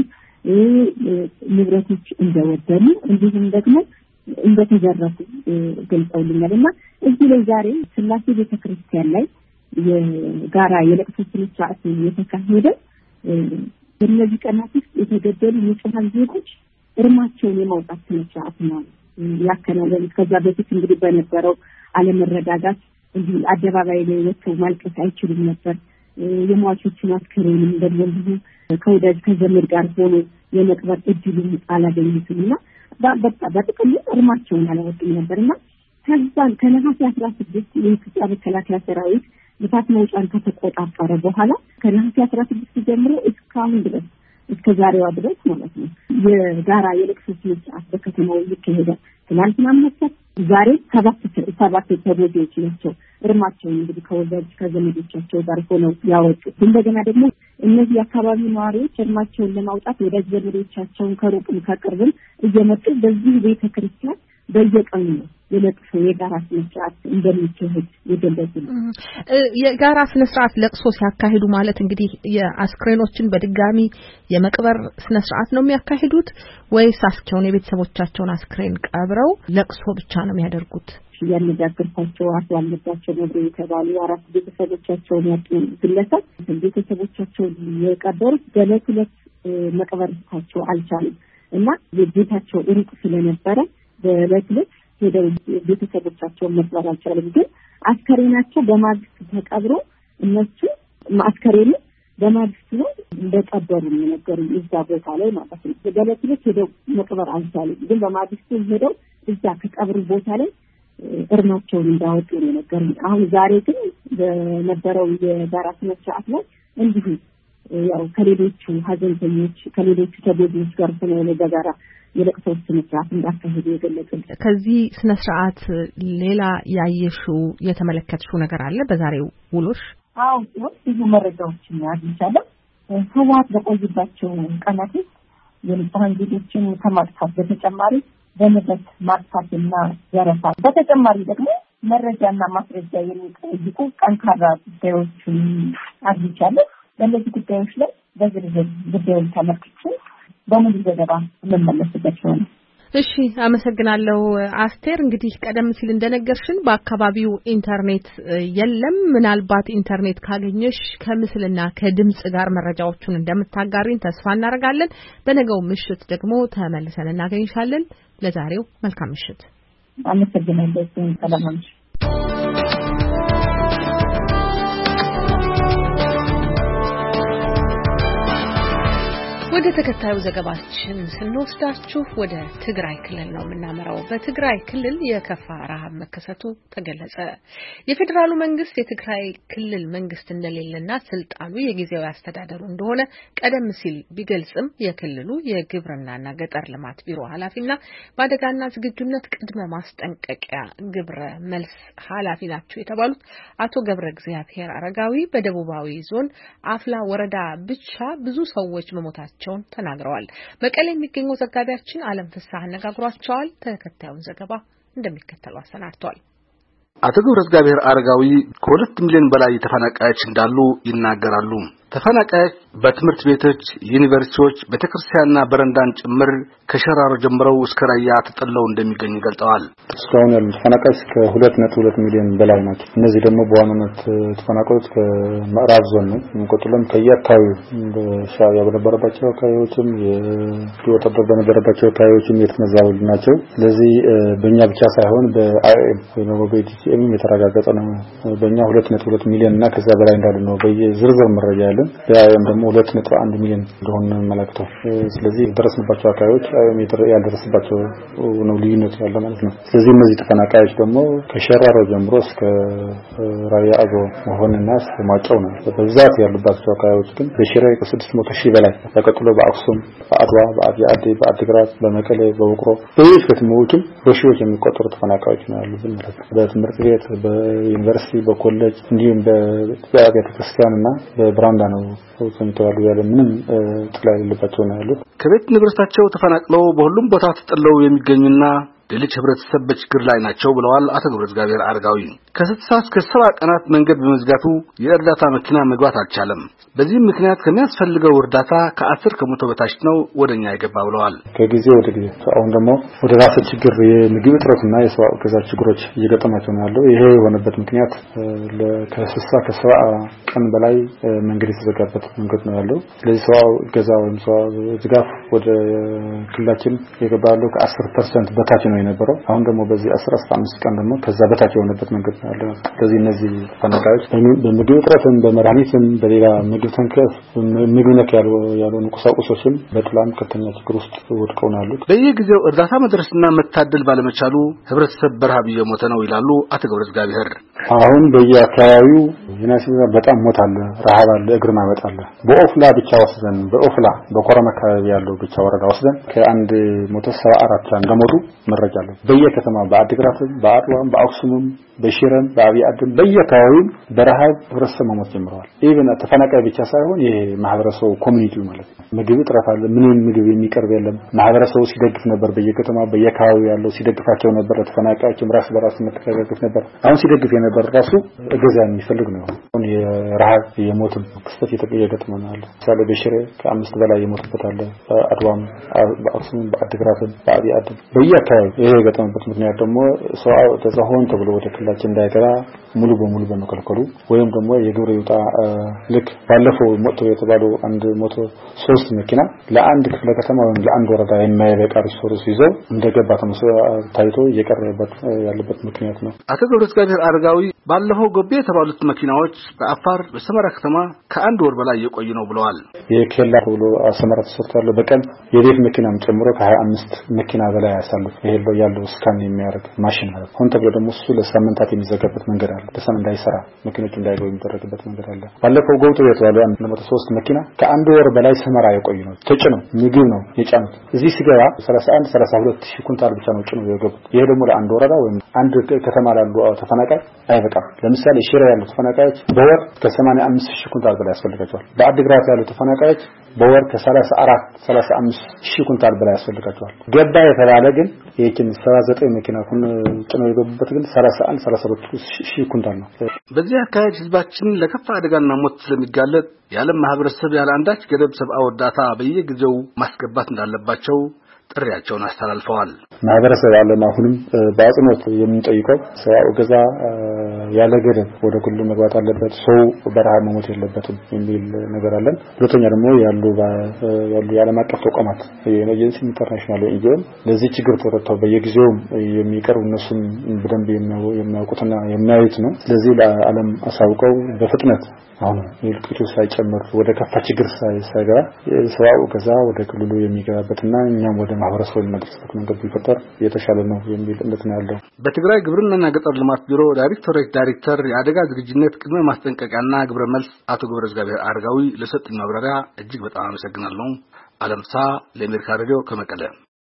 ንብረቶች እንደወደሙ እንዲሁም ደግሞ እንደተዘረፉ ገልጸውልኛልና እዚህ ላይ ዛሬ ስላሴ ቤተክርስቲያን ላይ የጋራ የለቅሶ ስነ ስርዓት የተካሄደ በእነዚህ ቀናት ውስጥ የተገደሉ ንጹሃን ዜጎች እርማቸውን የማውጣት ስነ ስርዓት ነው ያከናወኑት። ከዛ በፊት እንግዲህ በነበረው አለመረጋጋት እንዲህ አደባባይ ላይ ወጥተው ማልቀስ አይችሉም ነበር። የሟቾችን አስከሬንም ደግሞ ከወዳጅ ከዘመድ ጋር ሆኖ የመቅበር እድሉን አላገኙትምና በጥቅሉ እርማቸውን አላወጡም ነበርና ከዛን ከነሐሴ 16 የኢትዮጵያ መከላከያ ሰራዊት ንፋስ መውጫን ከተቆጣጠረ በኋላ ከነሐሴ 16 ጀምሮ እስካሁን ድረስ እስከ ዛሬዋ ድረስ ማለት ነው የጋራ የለቅሶ ስነ ስርዓት በከተማው ይካሄዳል። ትናንትና መጥተው ዛሬ ሰባት ተጎጂዎች ናቸው እርማቸውን እንግዲህ ከወዳጅ ከዘመዶቻቸው ጋር ሆነው ያወጡት። እንደገና ደግሞ እነዚህ አካባቢ ነዋሪዎች እርማቸውን ለማውጣት ወዳጅ ዘመዶቻቸውን ከሩቅም ከቅርብም እየመጡ በዚህ ቤተክርስቲያን በየቀኑ ነው የለቅሶ የጋራ ስነ ስርዓት እንደሚካሄድ የገለጹ። የጋራ ስነ ስርዓት ለቅሶ ሲያካሂዱ ማለት እንግዲህ የአስክሬኖችን በድጋሚ የመቅበር ስነ ስርዓት ነው የሚያካሂዱት ወይስ የቤተሰቦቻቸውን አስክሬን ቀብረው ለቅሶ ብቻ ነው የሚያደርጉት? ያነጋገርኳቸው አቶ አለባቸው ነው የተባሉ 4 ቤተሰቦቻቸውን ያጡ ግለሰብ ቤተሰቦቻቸውን የቀበሩት በዕለት መቅበራቸው አልቻሉም እና የቤታቸው ሩቅ ስለነበረ በዕለት ሄደው ቤተሰቦቻቸውን መቅበር አልቻሉም። ግን አስከሬናቸው በማግስት ተቀብሮ እነሱ አስከሬኑ በማግስት ነው እንደቀበሩ ነገሩ እዛ ቦታ ላይ ማለት ነው። በዕለት ሄደው መቅበር አልቻሉም። ግን በማግስት ሄደው እዛ ከቀብሩ ቦታ ላይ እርማቸውን እንዳወጡ ነው ነገሩ። አሁን ዛሬ ግን በነበረው የጋራ ስነ ስርዓት ላይ እንዲሁ ያው ከሌሎቹ ሀዘንተኞች ከሌሎቹ ተጎጂዎች ጋር ስለሆነ በጋራ የለቅሶ ስነ ስርዓት እንዳካሄዱ የገለጹት። ከዚህ ስነ ስርዓት ሌላ ያየሽው የተመለከትሽው ነገር አለ በዛሬው ውሎሽ? አዎ ብዙ መረጃዎችን አግኝቻለሁ። ህወሓት በቆይባቸው ቀናት የንጹሃን ዜጎችን ከማጥፋት በተጨማሪ በንብረት ማጥፋትና ዘረፋ በተጨማሪ ደግሞ መረጃና ማስረጃ የሚጠይቁ ጠንካራ ጉዳዮችን አግኝቻለሁ። በእነዚህ ጉዳዮች ላይ በዝርዝር ጉዳዩን ተመልክቼ በሙሉ ዘገባ መመለስበት ነው። እሺ አመሰግናለሁ አስቴር። እንግዲህ ቀደም ሲል እንደነገርሽን በአካባቢው ኢንተርኔት የለም። ምናልባት ኢንተርኔት ካገኘሽ ከምስልና ከድምጽ ጋር መረጃዎቹን እንደምታጋሪን ተስፋ እናደርጋለን። በነገው ምሽት ደግሞ ተመልሰን እናገኝሻለን። ለዛሬው መልካም ምሽት። አመሰግናለሁ። ሰላም ሁኑ። ወደ ተከታዩ ዘገባችን ስንወስዳችሁ ወደ ትግራይ ክልል ነው የምናመራው። በትግራይ ክልል የከፋ ረሃብ መከሰቱ ተገለጸ። የፌዴራሉ መንግስት የትግራይ ክልል መንግስት እንደሌለና ስልጣኑ የጊዜያዊ አስተዳደሩ እንደሆነ ቀደም ሲል ቢገልጽም የክልሉ የግብርናና ገጠር ልማት ቢሮ ኃላፊና በአደጋና ዝግጁነት ቅድመ ማስጠንቀቂያ ግብረ መልስ ኃላፊ ናቸው የተባሉት አቶ ገብረ እግዚአብሔር አረጋዊ በደቡባዊ ዞን አፍላ ወረዳ ብቻ ብዙ ሰዎች መሞታቸው ተናግረዋል። መቀሌ የሚገኘው ዘጋቢያችን አለም ፍስሐ አነጋግሯቸዋል። ተከታዩን ዘገባ እንደሚከተለው አሰናድቷል። አቶ ገብረ እግዚአብሔር አረጋዊ ከ2 ሚሊዮን በላይ ተፈናቃዮች እንዳሉ ይናገራሉ። ተፈናቃዮች በትምህርት ቤቶች፣ ዩኒቨርሲቲዎች፣ ቤተክርስቲያንና በረንዳን ጭምር ከሸራሮ ጀምረው እስከ ራያ ተጠልለው እንደሚገኙ ገልጸዋል። እስካሁን ያሉ ተፈናቃዮች ከ2.2 ሚሊዮን በላይ ናቸው። እነዚህ ደግሞ በዋናነት ተፈናቃዮች ከምዕራብ ዞን ነው የሚቆጠሩም ከየአካባቢው በሻዕቢያ በነበረባቸው አካባቢዎችም የወታደር በነበረባቸው አካባቢዎችም የተመዛበሉ ናቸው። ስለዚህ በእኛ ብቻ ሳይሆን በአይኤም በኢቲኤም የተረጋገጠ ነው። በእኛ 2.2 ሚሊዮን እና ከዛ በላይ እንዳሉ ነው በየዝርዝር መረጃ ያለን። በአይኤም ደግሞ 2.1 ሚሊዮን እንደሆነ መላክተው። ስለዚህ ደረስንባቸው አካባቢዎች ያልደረስባቸው ነው ልዩነት ያለ ማለት ነው። ስለዚህ እነዚህ ተፈናቃዮች ደግሞ ከሸራሮ ጀምሮ እስከ ራያ አጎ መሆንና ማጫው ነው በብዛት ያሉባቸው አካባቢዎች ግን በሽሬ ከ600,000 በላይ ተቀጥሎ በአክሱም፣ በአድዋ፣ በአዲግራት፣ በአዲግራት፣ በመቀሌ፣ በውቅሮ በሌሎች ከተሞችም በሺዎች የሚቆጠሩ ተፈናቃዮች ነው ያሉት ማለት ነው። በትምህርት ቤት፣ በዩኒቨርሲቲ፣ በኮሌጅ እንዲሁም በቤተክርስቲያንና በብራንዳ ነው ተንተዋሉ ያለ ምንም ጥላ የሌለባቸው ነው ያሉት። ከቤት ንብረታቸው ተፈናቅለው በሁሉም ቦታ ተጠልለው የሚገኙና ሌሎች ህብረተሰብ በችግር ላይ ናቸው ብለዋል አቶ ገብረ እግዚአብሔር አረጋዊ። ከ60 እስከ 70 ቀናት መንገድ በመዝጋቱ የእርዳታ መኪና መግባት አልቻለም። በዚህ ምክንያት ከሚያስፈልገው እርዳታ ከ10 ከመቶ በታች ነው ወደኛ የገባ ብለዋል። ከጊዜ ወደ ጊዜ አሁን ደግሞ ወደ ራስ ችግር የምግብ እጥረትና የሰው ገዛ ችግሮች እየገጠማቸው ነው ያለው። ይሄ የሆነበት ምክንያት ከ60 ከ70 ቀን በላይ መንገድ የተዘጋበት መንገድ ነው ያለው። ስለዚህ ሰው ገዛ ወይም ሰው ድጋፍ ወደ ክልላችን የገባለው ከ10% በታች ነው የነበረው። አሁን ደግሞ በዚህ 15 ቀን ደግሞ ከዛ በታች የሆነበት መንገድ ነው ያለው። ስለዚህ እነዚህ ተፈናቃዮች በምግብ እጥረትም በመድኃኒትም በሌላ ምግብ ተንከፍ ምግብ ነክ ያልሆኑ ቁሳቁሶችም በጥላም ከፍተኛ ችግር ውስጥ ወድቀው ነው ያሉት። በየጊዜው እርዳታ መድረስና መታደል ባለመቻሉ ህብረተሰብ በረሃብ እየሞተ ነው ይላሉ አቶ ገብረ እግዚአብሔር። አሁን በየአካባቢው የናሲዛ በጣም ሞት አለ፣ ረሃብ አለ፣ እግር ማመጥ አለ። በኦፍላ ብቻ ወስደን በኦፍላ በኮረም አካባቢ ያለው ብቻ ወረዳ ወስደን ከ174 እንደሞቱ መረጃ አለ። በየከተማ በአዲግራትም፣ በአድዋም፣ በአክሱምም፣ በሽረም፣ በአብያድም በየአካባቢው በረሃብ ህብረተሰብ መሞት ጀምረዋል። ኢቭን ተፈናቃይ ብቻ ሳይሆን ይሄ ማህበረሰቡ ኮሚኒቲው ማለት ነው። ምግብ እጥረት አለ፣ ምንም ምግብ የሚቀርብ የለም። ማህበረሰቡ ሲደግፍ ነበር፣ በየከተማ በየአካባቢው ያለው ሲደግፋቸው ነበር። ተፈናቃዮችም ራስ በራስ መተጋገፍ ነበር። አሁን ሲደግፍ የነበር ራሱ እገዛ የሚፈልግ ነው። አሁን የረሃብ የሞት ክስተት እየገጠመናል። ለምሳሌ በሽሬ ከ5 በላይ የሞቱበት አለ። በአድዋም፣ በአክሱም፣ በአዲግራትም፣ በአብያድም በየአካባቢው ይሄ የገጠመበት ምክንያት ደግሞ ሰው ተዛሆን ተብሎ ወደ ክልላችን እንዳይገባ ሙሉ በሙሉ በመከልከሉ ወይም ደግሞ የግብር ይውጣ ልክ ባለፈው ሞቶ የተባለው 103 መኪና ለአንድ ክፍለ ከተማ ወይም ለአንድ ወረዳ የማይበቃ ሪሶርስ ይዘው እንደገባ ታይቶ እየቀረበበት ያለበት ምክንያት ነው። አቶ ገብረ እግዚአብሔር አረጋዊ ባለፈው ጎቤ የተባሉት መኪናዎች በአፋር በሰመራ ከተማ ከ1 ወር በላይ የቆዩ ነው ብለዋል። የኬላ ብሎ አሰማራ ተሰርቷል በቀን የቤት መኪናም ጨምሮ ከ25 መኪና በላይ ያሳልፍ ይሄው ያለው ስካን የሚያደርግ ማሽን ማለት ሆን ተብሎ ደግሞ እሱ ለሳምንታት የሚዘጋበት መንገድ አለ ለሳምንት እንዳይሰራ መኪኖች እንዳይገቡ የሚደረግበት መንገድ አለ ባለፈው ጎውቶ የተባለው 103 መኪና ከአንድ ወር በላይ ሰመራ የቆዩ ነው ተጭነው ምግብ ነው የጫኑት እዚህ ሲገባ 32 ሺህ ኩንታል ብቻ ነው ጭነው የገቡት ይሄ ደግሞ ለአንድ ወረዳ ወይም አንድ ከተማ ላሉ ተፈናቃይ አይበቃም ለምሳሌ ሽሬ ያሉ ተፈናቃዮች በወር ከ85 ሺህ ኩንታል በላይ ያስፈልጋቸዋል በአዲግራት ያሉ ተፈናቃዮች በወር ከ35 ሺህ ኩንታል በላይ ያስፈልጋቸዋል ገባ የተባለ ግን የኪን 79 መኪና ጭነው የገቡበት ግን 32 ሺህ ኩንታል ነው በዚህ አካባቢ ህዝባችን ለከፋ አደጋና ሞት ስለሚጋለጥ የዓለም ማህበረሰብ ያለ አንዳች ገደብ ሰብአዊ እርዳታ በየጊዜው ማስገባት እንዳለባቸው ጥሪያቸውን አስተላልፈዋል ማህበረሰብ ያለና አሁንም በአጽንኦት የምንጠይቀው ሰው ገዛ ያለ ገደብ ወደ ሁሉ መግባት አለበት ሰው በረሃ መሞት የለበትም የሚል ነገር አለን ሁለተኛ ደግሞ ያሉ የዓለም አቀፍ ተቋማት የኤጀንሲ ኢንተርናሽናል ኤጀንሲ ለዚህ ችግር ተረድተው በየጊዜው የሚቀርቡ እነሱም በደንብ የሚያውቁትና የሚያዩት ነው ስለዚህ ለዓለም አሳውቀው በፍጥነት አሁን የልቂቱ ሳይጨምር ወደ ከፋ ችግር ሳይገባ ሰው ገዛ ወደ ክልሉ የሚገባበትና እኛም ወደ ማህበረሰቡ የሚደርስበት መንገድ ቢፈጠር የተሻለ ነው የሚል እምነት ነው ያለው በትግራይ ግብርናና ገጠር ልማት ቢሮ ዳይሬክተር የአደጋ ዝግጁነት ቅድመ ማስጠንቀቂያና ግብረ መልስ አቶ ገብረ እግዚአብሔር አርጋዊ ለሰጡኝ ማብራሪያ እጅግ በጣም አመሰግናለሁ አለምሳ ለአሜሪካ ሬዲዮ ከመቀለ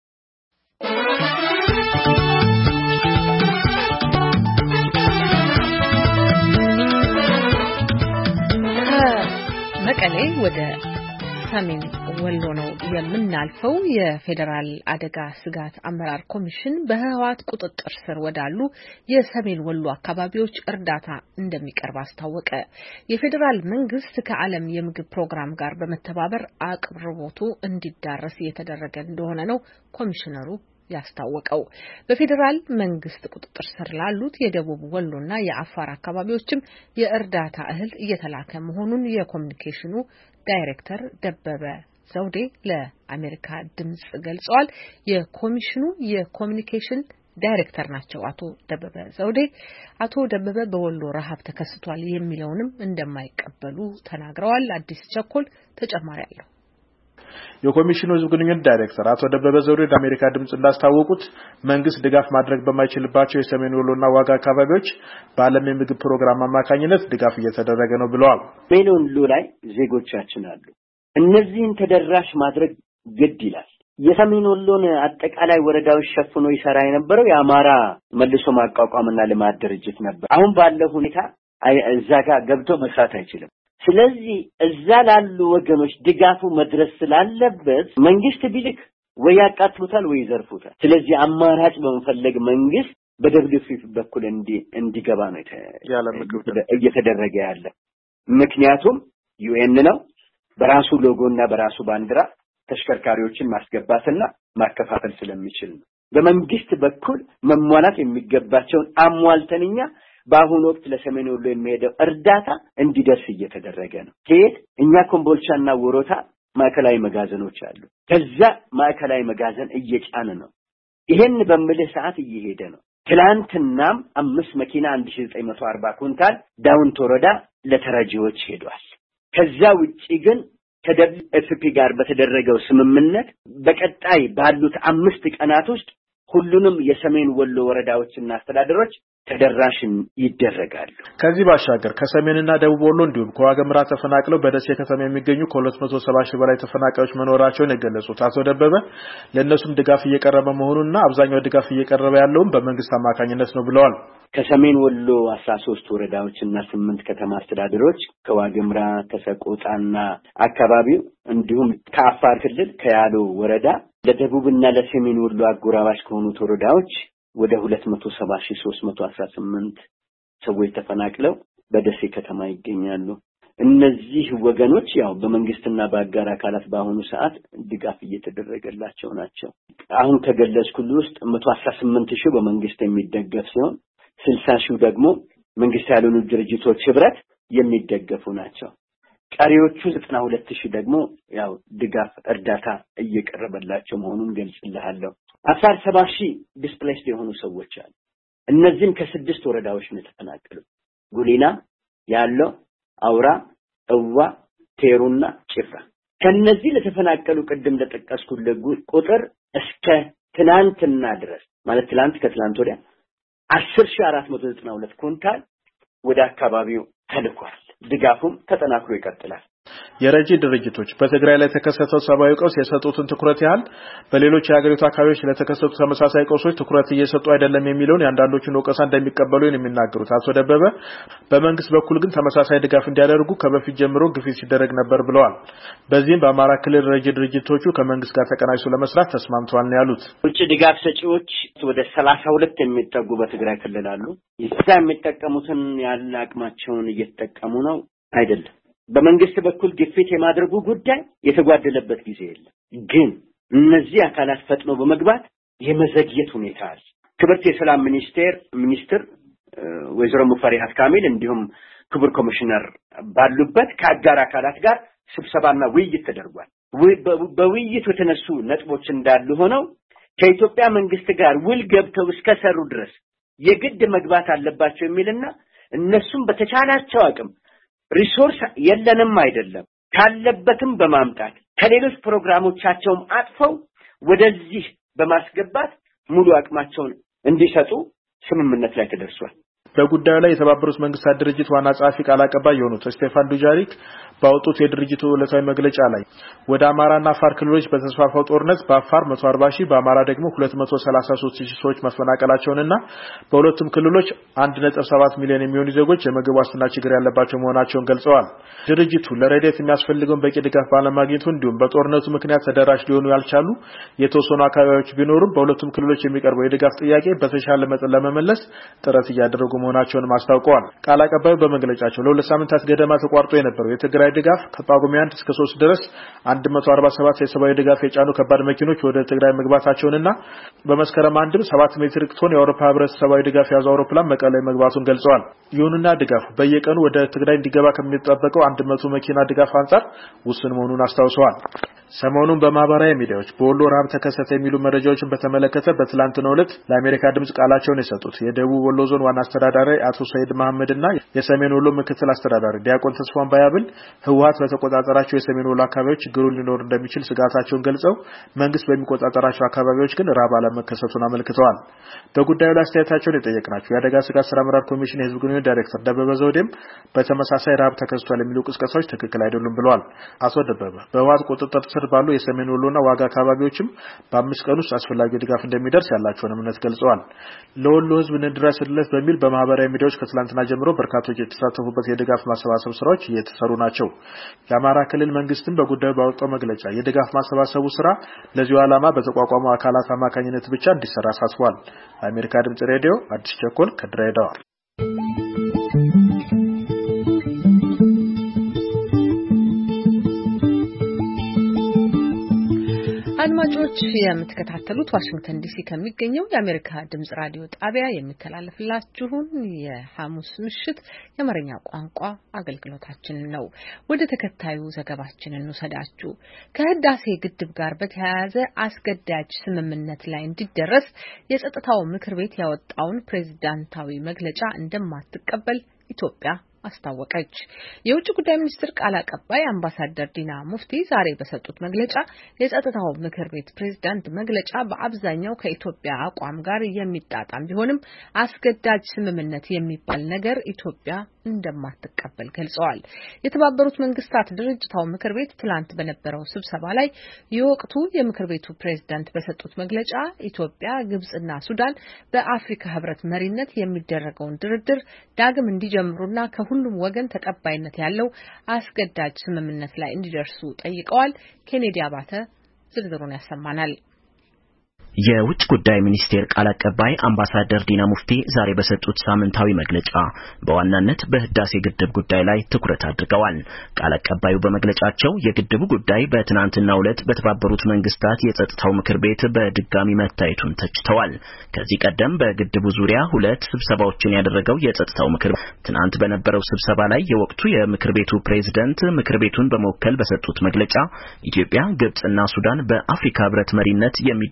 መቀሌ ወደ ሰሜን ወሎ ነው የምናልፈው የፌደራል አደጋ ስጋት አመራር ኮሚሽን በህወሓት ቁጥጥር ስር ወዳሉ የሰሜን ወሎ አካባቢዎች እርዳታ እንደሚቀርብ አስታወቀ የፌደራል መንግስት ከዓለም የምግብ ፕሮግራም ጋር በመተባበር አቅርቦቱ እንዲዳረስ እየተደረገ እንደሆነ ነው ኮሚሽነሩ ያስታወቀው በፌደራል መንግስት ቁጥጥር ስር ላሉት የደቡብ ወሎና የአፋር አካባቢዎችም የእርዳታ እህል እየተላከ መሆኑን የኮሚኒኬሽኑ ዳይሬክተር ደበበ ዘውዴ ለአሜሪካ ድምጽ ገልጸዋል የኮሚሽኑ የኮሚኒኬሽን ዳይሬክተር ናቸው አቶ ደበበ ዘውዴ አቶ ደበበ በወሎ ረሃብ ተከስቷል የሚለውንም እንደማይቀበሉ ተናግረዋል አዲስ ቸኮል ተጨማሪ አለው የኮሚሽኑ ህዝብ ግንኙነት ዳይሬክተር አቶ ደበበ ዘውዴ ለአሜሪካ ድምጽ እንዳስታወቁት መንግስት ድጋፍ ማድረግ በማይችልባቸው የሰሜን ወሎና ዋጋ አካባቢዎች በዓለም የምግብ ፕሮግራም አማካኝነት ድጋፍ እየተደረገ ነው ብለዋል ሰሜን ወሎ ላይ ዜጎቻችን አሉ እነዚህን ተደራሽ ማድረግ ግድ ይላል የሰሜን ወሎን አጠቃላይ ወረዳዎች ሸፍኖ ይሰራ የነበረው የአማራ መልሶ ማቋቋምና ልማት ድርጅት ነበር አሁን ባለው ሁኔታ እዛ ጋር ገብቶ መስራት አይችልም ስለዚህ እዛ ላሉ ወገኖች ድጋፉ መድረስ ስላለበት መንግስት ቢልክ ወይ ያቃጥሉታል ወይ ይዘርፉታል ስለዚህ አማራጭ በመፈለግ መንግስት በደብሊውኤፍ በኩል እንዲገባ ነው እየተደረገ ያለ ምክንያቱም ዩኤን ነው በራሱ ሎጎና በራሱ ባንዲራ ተሽከርካሪዎችን ማስገባትና ማከፋፈል ስለሚችል ነው በመንግስት በኩል መሟላት የሚገባቸውን አሟልተንኛ በአሁኑ ወቅት ለሰሜን ወሎ የሚሄደው እርዳታ እንዲደርስ እየተደረገ ነው ከየት እኛ ኮምቦልቻና ወሮታ ማዕከላዊ መጋዘኖች አሉ ከዛ ማዕከላዊ መጋዘን እየጫነ ነው ይሄን በመለ ሰዓት እየሄደ ነው ትላንትናም 5 መኪና 1940 ኩንታል ዳውንት ወረዳ ለተረጂዎች ሄዷል ከዛ ውጪ ግን ከደብሊውኤፍፒ ጋር በተደረገው ስምምነት በቀጣይ ባሉት 5 ቀናት ውስጥ ሁሉንም የሰሜን ወሎ ወረዳዎችና አስተዳደሮች ተደራሽን ይደረጋሉ ከዚህ ባሻገር ከሰሜንና ደቡብ ወሎ እንዲሁም ከዋገምራ ተፈናቅለው በደሴ ከተማ የሚገኙ ከ270 ሺህ በላይ ተፈናቃዮች መኖራቸውን የገለጹት አቶ ደበበ ለነሱም ድጋፍ እየቀረበ መሆኑንና አብዛኛው ድጋፍ እየቀረበ ያለውም በመንግስት አማካኝነት ነው ብለዋል ከሰሜን ወሎ 13 ወረዳዎችና 8 ከተማ አስተዳደሮች ከዋገምራ ከሰቆጣና አካባቢው እንዲሁም ከአፋር ክልል ከያሎ ወረዳ ለደቡብና ለሰሜን ወሎ አጎራባች ከሆኑት ወረዳዎች ወደ 270318 ሰዎች ተፈናቅለው በደሴ ከተማ ይገኛሉ እነዚህ ወገኖች ያው በመንግስትና በአጋር አካላት በአሁኑ ሰዓት ድጋፍ እየተደረገላቸው ናቸው አሁን ከገለጽኩት ውስጥ 118000 በመንግስት የሚደገፍ ሲሆን 60000 ደግሞ መንግስት ያልሆኑ ድርጅቶች ህብረት የሚደገፉ ናቸው ቀሪዎቹ 92000 ደግሞ ያው ድጋፍ እርዳታ እየቀረበላቸው መሆኑን ገልጽልሃለሁ አፋር 70000 ዲስፕሌስድ የሆኑ ሰዎች አሉ እነዚህም ከ6 ወረዳዎች ነው ተፈናቀሉት ጉሊና ያለው አውራ እዋ ቴሩና ጭፍራ ከነዚህ ለተፈናቀሉ ቀደም ለተጠቀስኩት ቁጥር እስከ ትናንትና ድረስ ማለት ከትላንት ወዲያ 10492 ኩንታል ወደ አካባቢው ተልኳል። ድጋፉም ተጠናክሮ ይቀጥላል። የረጂ ድርጅቶች በትግራይ ላይ ተከሰተው ሰብአዊ ቀውስ የሰጡትን ትኩረት ያህል በሌሎች የሀገሪቱ አካባቢዎች ለተከሰቱ ተመሳሳይ ቀውሶች ትኩረት እየሰጡ አይደለም የሚለውን ያንዳንዶቹን ወቀሳ እንደሚቀበሉ የሚናገሩት አቶ ደበበ በመንግስት በኩል ግን ተመሳሳይ ድጋፍ እንዲያደርጉ ከበፊት ጀምሮ ግፊት ሲደረግ ነበር ብለዋል። በዚህም በአማራ ክልል ረጂ ድርጅቶቹ ከመንግስት ጋር ተቀናጅተው ለመስራት ተስማምተዋል ነው ያሉት። ውጭ ድጋፍ ሰጪዎች ወደ 32 የሚጠጉ በትግራይ ክልል አሉ። ይሳ የሚጠቀሙትን ያለ አቅማቸውን እየተጠቀሙ ነው አይደለም። በመንግስት በኩል ግፊት የማድረጉ ጉዳይ የተጓደለበት ጊዜ የለም። ግን እነዚህ አካላት ፈጥኖ በመግባት የመዘግየት ሁኔታ አለ። ክብርት የሰላም ሚኒስትር ወይዘሮ ሙፈሪያት ካሚል እንዲሁም ክቡር ኮሚሽነር ባሉበት ከአጋር አካላት ጋር ስብሰባና ውይይት ተደርጓል። በውይይቱ የተነሱ ነጥቦች እንዳሉ ሆነው ከኢትዮጵያ መንግስት ጋር ውል ገብተው እስከሰሩ ድረስ የግድ መግባት አለባቸው የሚልና እነሱም በተቻላቸው አቅም ሪሶርስ የለንም አይደለም ካለበትም በማምጣት ከሌሎች ፕሮግራሞቻቸውም አጥፈው ወደዚህ በማስገባት ሙሉ አቅማቸውን እንዲሰጡ ስምምነት ላይ ተደርሷል። በጉዳዩ ላይ የተባበሩት መንግስታት ድርጅት ዋና ጸሐፊ ቃል አቀባይ የሆኑት ስቴፋን ዱጃሪክ ባወጡት የድርጅቱ ዕለታዊ መግለጫ ላይ ወደ አማራና አፋር ክልሎች በተስፋፋው ጦርነት በአፋር 140,000 በአማራ ደግሞ 233,000 ሰዎች መፈናቀላቸውንና በሁለቱም ክልሎች 1.7 ሚሊዮን የሚሆኑ ዜጎች የምግብ ዋስትና ችግር ያለባቸው መሆናቸውን ገልጸዋል። ድርጅቱ ለረድኤት የሚያስፈልገውን በቂ ድጋፍ ባለማግኘቱ እንዲሁም በጦርነቱ ምክንያት ተደራሽ ሊሆኑ ያልቻሉ የተወሰኑ አካባቢዎች ቢኖሩም በሁለቱም ክልሎች የሚቀርበው የድጋፍ ጥያቄ በተሻለ መጠን ለመመለስ ጥረት እያደረጉ መሆናቸውን ማስታወቀዋል። ቃል አቀባዩ በመግለጫቸው ለሁለት ሳምንታት ገደማ ተቋርጦ የነበረው የትግራይ ድጋፍ ከጳጉሜ 1 እስከ 3 ድረስ 147 የሰብአዊ ድጋፍ የጫኑ ከባድ መኪኖች ወደ ትግራይ መግባታቸውንና በመስከረም 1 7 ሜትሪክ ቶን የአውሮፓ ህብረት ሰብአዊ ድጋፍ የያዘው አውሮፕላን መቀሌ መግባቱን ገልጸዋል። ይሁንና ድጋፉ በየቀኑ ወደ ትግራይ እንዲገባ ከሚጠበቀው 100 መኪና ድጋፍ አንጻር ውስን መሆኑን አስታውሰዋል። ሰሞኑን በማህበራዊ ሚዲያዎች በወሎ ረሃብ ተከሰተ የሚሉ መረጃዎችን በተመለከተ በትላንትናው ዕለት ለአሜሪካ ድምጽ ቃላቸውን የሰጡት የደቡብ ወሎ ዞን ዋና አስተዳዳሪ አቶ ሰይድ መሐመድና የሰሜን ወሎ ምክትል አስተዳዳሪ ዲያቆን ተስፋን ባያብል ህወሓት በተቆጣጠራቸው የሰሜን ወሎ አካባቢዎች ችግሩ ሊኖር እንደሚችል ስጋታቸውን ገልጸው መንግስት በሚቆጣጠራቸው አካባቢዎች ግን ረሃብ አለመከሰቱን አመልክተዋል። በጉዳዩ ላይ አስተያየታቸውን የጠየቅናቸው የአደጋ ስጋት ስራ አመራር ኮሚሽን የህዝብ ግንኙነት ዳይሬክተር ደበበ ዘውዴም በተመሳሳይ ረሃብ ተከስቷል የሚሉ ቅስቀሳዎች ትክክል አይደሉም ብለዋል። አቶ ደበበ በህወሓት ቁጥጥር ስር ባሉ የሰሜን ወሎና ዋጋ አካባቢዎችም በ5 ቀን ውስጥ አስፈላጊው ድጋፍ እንደሚደርስ ያላቸውን እምነት ገልጸዋል። ለወሎ ህዝብ እንድረስለት በሚል በማህበራዊ ሚዲያዎች ከትላንትና ጀምሮ በርካቶች የተሳተፉበት የድጋፍ ማሰባሰብ ስራዎች እየተሰሩ ናቸው። የአማራ ክልል መንግስትም በጉዳዩ ባወጣው መግለጫ የድጋፍ ማሰባሰቡ ስራ ለዚሁ ዓላማ በተቋቋሙ አካላት አማካኝነት ብቻ እንዲሰራ አሳስቧል። አሜሪካ ድምጽ ሬዲዮ አዲስ ቸኮል ከድሬዳዋ። አድማጮች የምትከታተሉት ዋሽንግተን ዲሲ ከሚገኘው የአሜሪካ ድምጽ ራዲዮ ጣቢያ የሚተላለፍላችሁን የሐሙስ ምሽት የአማርኛ ቋንቋ አገልግሎታችንን ነው። ወደ ተከታዩ ዘገባችን እንውሰዳችሁ። ከህዳሴ ግድብ ጋር በተያያዘ አስገዳጅ ስምምነት ላይ እንዲደረስ የጸጥታው ምክር ቤት ያወጣውን ፕሬዝዳንታዊ መግለጫ እንደማትቀበል ኢትዮጵያ አስታወቀች። የውጭ ጉዳይ ሚኒስትር ቃል አቀባይ አምባሳደር ዲና ሙፍቲ ዛሬ በሰጡት መግለጫ የጸጥታው ምክር ቤት ፕሬዝዳንት መግለጫ በአብዛኛው ከኢትዮጵያ አቋም ጋር የሚጣጣም ቢሆንም አስገዳጅ ስምምነት የሚባል ነገር ኢትዮጵያ እንደማትቀበል ገልጸዋል። የተባበሩት መንግስታት ድርጅታው ምክር ቤት ትላንት በነበረው ስብሰባ ላይ የወቅቱ የምክር ቤቱ ፕሬዝዳንት በሰጡት መግለጫ ኢትዮጵያ፣ ግብጽና ሱዳን በአፍሪካ ህብረት መሪነት የሚደረገውን ድርድር ዳግም እንዲጀምሩና ሁሉም ወገን ተቀባይነት ያለው አስገዳጅ ስምምነት ላይ እንዲደርሱ ጠይቀዋል። ኬኔዲ አባተ ዝርዝሩን ያሰማናል። የውጭ ጉዳይ ሚኒስቴር ቃል አቀባይ አምባሳደር ዲና ሙፍቲ ዛሬ በሰጡት ሳምንታዊ መግለጫ በዋናነት በህዳሴ ግድብ ጉዳይ ላይ ትኩረት አድርገዋል። ቃል አቀባዩ በመግለጫቸው የግድቡ ጉዳይ በትናንትናው ዕለት በተባበሩት መንግስታት የጸጥታው ምክር ቤት በድጋሚ መታየቱን ተችተዋል። ከዚህ ቀደም በግድቡ ዙሪያ 2 ስብሰባዎችን ያደረገው የጸጥታው ምክር ቤት ትናንት በነበረው ስብሰባ ላይ የወቅቱ የምክር ቤቱ ፕሬዝዳንት ምክር ቤቱን በመወከል በሰጡት መግለጫ ኢትዮጵያ፣ ግብጽና ሱዳን በአፍሪካ ህብረት መሪነት የሚደረገውን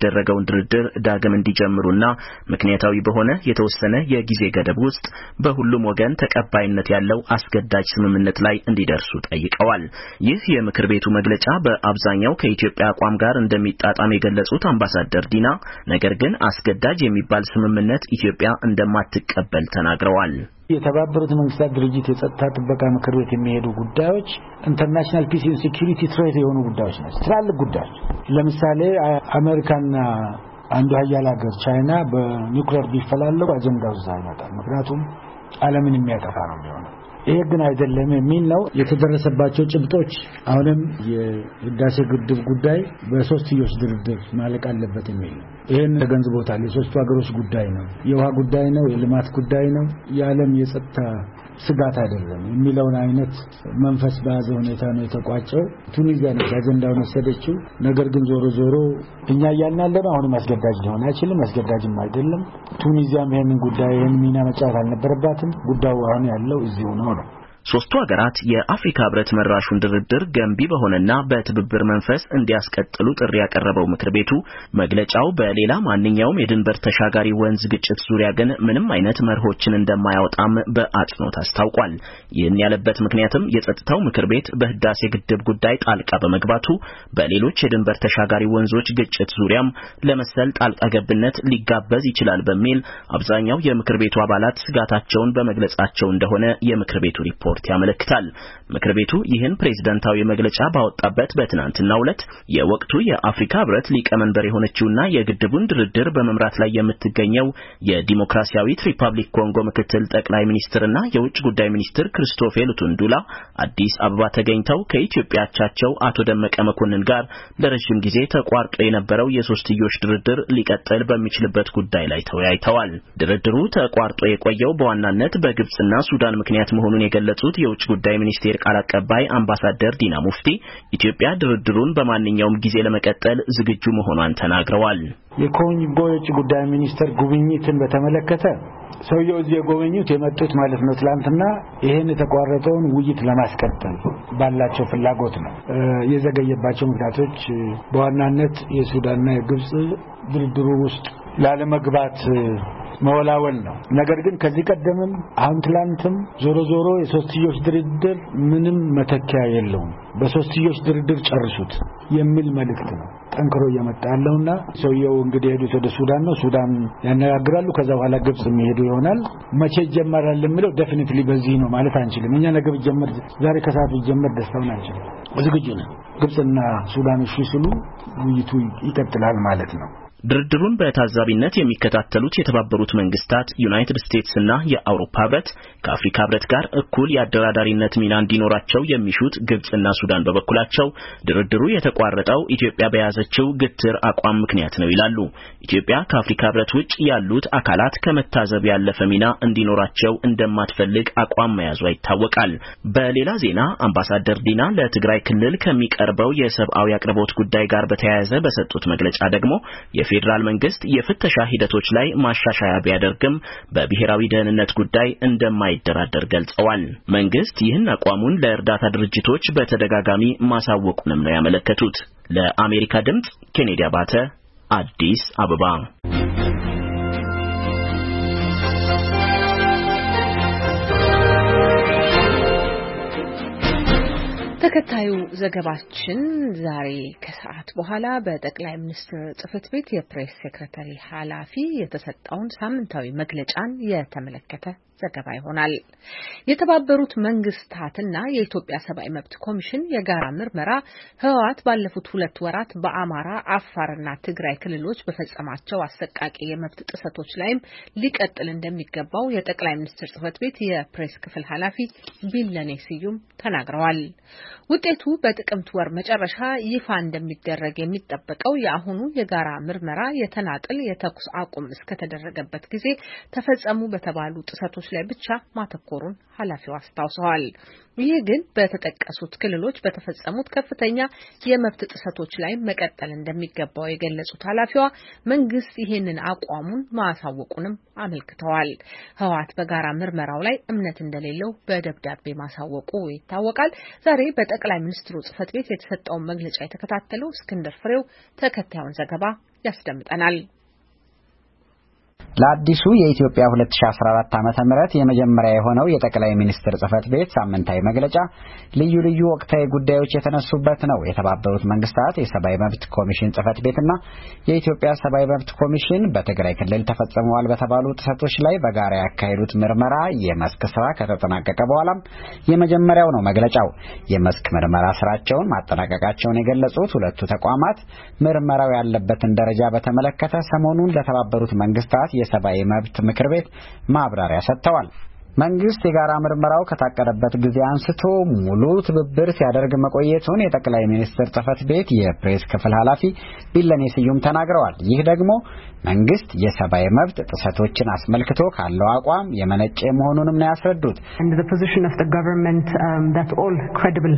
ድርድር ዳግም እንዲጀምሩና ምክንያታዊ በሆነ የተወሰነ የጊዜ ገደብ ውስጥ በሁሉም ወገን ተቀባይነት ያለው አስገዳጅ ስምምነት ላይ እንዲደርሱ ጠይቀዋል። ይህ የምክር ቤቱ መግለጫ በአብዛኛው ከኢትዮጵያ አቋም ጋር እንደሚጣጣም የገለጹት አምባሳደር ዲና ነገር ግን አስገዳጅ የሚባል ስምምነት ኢትዮጵያ እንደማትቀበል ተናግረዋል። የተባበሩት መንግስታት ድርጅት የጸጥታ ጥበቃ ምክር ቤት የሚሄዱ ጉዳዮች ኢንተርናሽናል ፒስ ኤንድ ሴኩሪቲ ትሬት የሆኑ ጉዳዮች ናቸው። ትላልቅ ጉዳዮች ለምሳሌ አሜሪካና አንዱ ሀያል ሀገር ቻይና በኒውክሌር ቢፈላለጉ አጀንዳው እዛ ይመጣል። ምክንያቱም ዓለምን የሚያጠፋ ነው የሚሆነው። ይሄ ግን አይደለም የሚል ነው የተደረሰባቸው ጭብጦች። አሁንም የህዳሴ ግድብ ጉዳይ በሶስትዮሽ ድርድር ማለቅ አለበት የሚል ነው። ይሄን ተገንዝቦታል። የሶስቱ ሀገሮች ጉዳይ ነው፣ የውሃ ጉዳይ ነው፣ የልማት ጉዳይ ነው፣ የዓለም የጸጥታ ስጋት አይደለም የሚለውን አይነት መንፈስ በያዘ ሁኔታ ነው የተቋጨው። ቱኒዚያ ነች አጀንዳውን ወሰደችው። ነገር ግን ዞሮ ዞሮ እኛ ያናለን አሁንም አስገዳጅ ሊሆን አይችልም፣ አስገዳጅም አይደለም። ቱኒዚያም ይሄንን ጉዳይ ይሄን ሚና መጫወት አልነበረባትም። ጉዳዩ አሁን ያለው እዚሁ ነው። ሶስቱ ሀገራት የአፍሪካ ህብረት መራሹን ድርድር ገንቢ በሆነና በትብብር መንፈስ እንዲያስቀጥሉ ጥሪ ያቀረበው ምክር ቤቱ መግለጫው በሌላ ማንኛውም የድንበር ተሻጋሪ ወንዝ ግጭት ዙሪያ ግን ምንም አይነት መርሆችን እንደማያወጣም በአጽንኦት አስታውቋል። ይህን ያለበት ምክንያትም የጸጥታው ምክር ቤት በህዳሴ ግድብ ጉዳይ ጣልቃ በመግባቱ በሌሎች የድንበር ተሻጋሪ ወንዞች ግጭት ዙሪያም ለመሰል ጣልቃ ገብነት ሊጋበዝ ይችላል በሚል አብዛኛው የምክር ቤቱ አባላት ስጋታቸውን በመግለጻቸው እንደሆነ የምክር ቤቱ ሪፖርት ያመለክታል። ምክር ቤቱ ይህን ፕሬዝዳንታዊ መግለጫ ባወጣበት በትናንትናው ዕለት የወቅቱ የአፍሪካ ህብረት ሊቀመንበር የሆነችውና የግድቡን ድርድር በመምራት ላይ የምትገኘው የዲሞክራሲያዊት ሪፐብሊክ ኮንጎ ምክትል ጠቅላይ ሚኒስትርና የውጭ ጉዳይ ሚኒስትር ክርስቶፌ ሉቱንዱላ አዲስ አበባ ተገኝተው ከኢትዮጵያ አቻቸው አቶ ደመቀ መኮንን ጋር ለረጅም ጊዜ ተቋርጦ የነበረው የሶስትዮሽ ድርድር ሊቀጥል በሚችልበት ጉዳይ ላይ ተወያይተዋል። ድርድሩ ተቋርጦ የቆየው በዋናነት በግብጽና ሱዳን ምክንያት መሆኑን የገለጹት የውጭ ጉዳይ ሚኒስቴር ቃል አቀባይ አምባሳደር ዲና ሙፍቲ ኢትዮጵያ ድርድሩን በማንኛውም ጊዜ ለመቀጠል ዝግጁ መሆኗን ተናግረዋል። የኮንጎ የውጭ ጉዳይ ሚኒስትር ጉብኝትን በተመለከተ ሰውየው እዚህ የጎበኙት የመጡት ማለት ነው ትላንትና ይሄን የተቋረጠውን ውይይት ለማስቀጠል ባላቸው ፍላጎት ነው። የዘገየባቸው ምክንያቶች በዋናነት የሱዳንና የግብጽ ድርድሩ ውስጥ ላለመግባት መወላወል ነው። ነገር ግን ከዚህ ቀደምም አሁን ትላንትም ዞሮ የሶስትዮሽ ድርድር ምንም መተኪያ የለውም፣ በሶስትዮሽ ድርድር ጨርሱት የሚል መልእክት ነው ጠንክሮ እየመጣለውና ሰውየው እንግዲህ ሄዱት ወደ ሱዳን ነው። ሱዳን ያነጋግራሉ። ከዛ በኋላ ግብጽ የሚሄዱ ይሆናል። መቼ ይጀመራል የሚለው ዴፊኒትሊ በዚህ ነው ማለት አንችልም። እኛ ነገ ቢጀመር ዛሬ ከሰዓት ቢጀመር ደስታውን አንችልም። ዝግጁ ነን። ግብጽና ሱዳን እሺ ሲሉ ውይይቱ ይቀጥላል ማለት ነው። ድርድሩን በታዛቢነት የሚከታተሉት የተባበሩት መንግስታት፣ ዩናይትድ ስቴትስ እና የአውሮፓ ህብረት ከአፍሪካ ህብረት ጋር እኩል የአደራዳሪነት ሚና እንዲኖራቸው የሚሹት ግብጽና ሱዳን በበኩላቸው ድርድሩ የተቋረጠው ኢትዮጵያ በያዘችው ግትር አቋም ምክንያት ነው ይላሉ። ኢትዮጵያ ከአፍሪካ ህብረት ውጭ ያሉት አካላት ከመታዘብ ያለፈ ሚና እንዲኖራቸው እንደማትፈልግ አቋም መያዟ ይታወቃል። በሌላ ዜና አምባሳደር ዲና ለትግራይ ክልል ከሚቀርበው የሰብአዊ አቅርቦት ጉዳይ ጋር በተያያዘ በሰጡት መግለጫ ደግሞ የፌደራል መንግስት የፍተሻ ሂደቶች ላይ ማሻሻያ ቢያደርግም በብሔራዊ ደህንነት ጉዳይ እንደማይደራደር ገልጸዋል። መንግስት ይህን አቋሙን ለእርዳታ ድርጅቶች በተደጋጋሚ ማሳወቁንም ነው ያመለከቱት። ለአሜሪካ ድምጽ ኬኔዲ አባተ አዲስ አበባ። ተከታዩ ዘገባችን ዛሬ ከሰዓት በኋላ በጠቅላይ ሚኒስትር ጽሕፈት ቤት የፕሬስ ሴክሬታሪ ኃላፊ የተሰጠውን ሳምንታዊ መግለጫን የተመለከተ ዘገባ ይሆናል። የተባበሩት መንግስታትና የኢትዮጵያ ሰብአዊ መብት ኮሚሽን የጋራ ምርመራ ህወሓት ባለፉት 2 ወራት በአማራ፣ አፋርና ትግራይ ክልሎች በፈጸማቸው አሰቃቂ የመብት ጥሰቶች ላይም ሊቀጥል እንደሚገባው የጠቅላይ ሚኒስትር ጽሕፈት ቤት የፕሬስ ክፍል ኃላፊ ቢለኔ ስዩም ተናግረዋል። ውጤቱ በጥቅምት ወር መጨረሻ ይፋ እንደሚደረግ የሚጠበቀው የአሁኑ የጋራ ምርመራ የተናጥል የተኩስ አቁም እስከተደረገበት ጊዜ ተፈጸሙ በተባሉ ጥሰቶች ላይ ብቻ ማተኮሩን ኃላፊው አስታውሰዋል። ይህ ግን በተጠቀሱት ክልሎች በተፈጸሙት ከፍተኛ የመብት ጥሰቶች ላይ መቀጠል እንደሚገባው የገለጹት ኃላፊዋ መንግስት ይህንን አቋሙን ማሳወቁንም አመልክተዋል። ህወሓት በጋራ ምርመራው ላይ እምነት እንደሌለው በደብዳቤ ማሳወቁ ይታወቃል። ዛሬ በጠቅላይ ሚኒስትሩ ጽሕፈት ቤት የተሰጠውን መግለጫ የተከታተለው እስክንድር ፍሬው ተከታዩን ዘገባ ያስደምጠናል። ለአዲሱ የኢትዮጵያ 2014 ዓመተ ምህረት የመጀመሪያ የሆነው የጠቅላይ ሚኒስትር ጽህፈት ቤት ሳምንታዊ መግለጫ ልዩ ልዩ ወቅታዊ ጉዳዮች የተነሱበት ነው። የተባበሩት መንግስታት የሰብአዊ መብት ኮሚሽን ጽህፈት ቤትና የኢትዮጵያ ሰብአዊ መብት ኮሚሽን በትግራይ ክልል ተፈጽመዋል በተባሉ ጥሰቶች ላይ በጋራ ያካሄዱት ምርመራ የመስክ ስራ ከተጠናቀቀ በኋላም የመጀመሪያው ነው መግለጫው። የመስክ ምርመራ ስራቸውን ማጠናቀቃቸውን የገለጹት ሁለቱ ተቋማት ምርመራው ያለበትን ደረጃ በተመለከተ ሰሞኑን ለተባበሩት መንግስታት የሰብአዊ መብት ምክር ቤት ማብራሪያ ሰጥተዋል። መንግስት የጋራ ምርመራው ከታቀደበት ጊዜ አንስቶ ሙሉ ትብብር ሲያደርግ መቆየቱን የጠቅላይ ሚኒስትር ጽህፈት ቤት የፕሬስ ክፍል ኃላፊ ቢለኔ ስዩም ተናግረዋል። ይህ ደግሞ መንግስት የሰብአዊ መብት ጥሰቶችን አስመልክቶ ካለው አቋም የመነጨ መሆኑንም ነው ያስረዱት። And the position of the government that all credible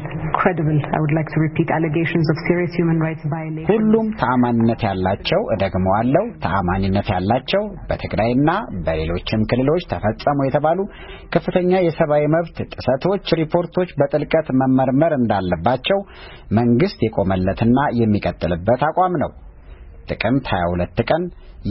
I would like to repeat allegations of serious human rights violations ሁሉም ተአማኒነት ያላቸው እደግመዋለሁ ተአማኒነት ያላቸው በትግራይና በሌሎችም ክልሎች ተፈጸሙ የተባሉ ከፍተኛ የሰብአዊ መብት ጥሰቶች ሪፖርቶች በጥልቀት መመርመር እንዳለባቸው መንግስት የቆመለትና የሚቀጥልበት አቋም ነው። ጥቅምት 22 ቀን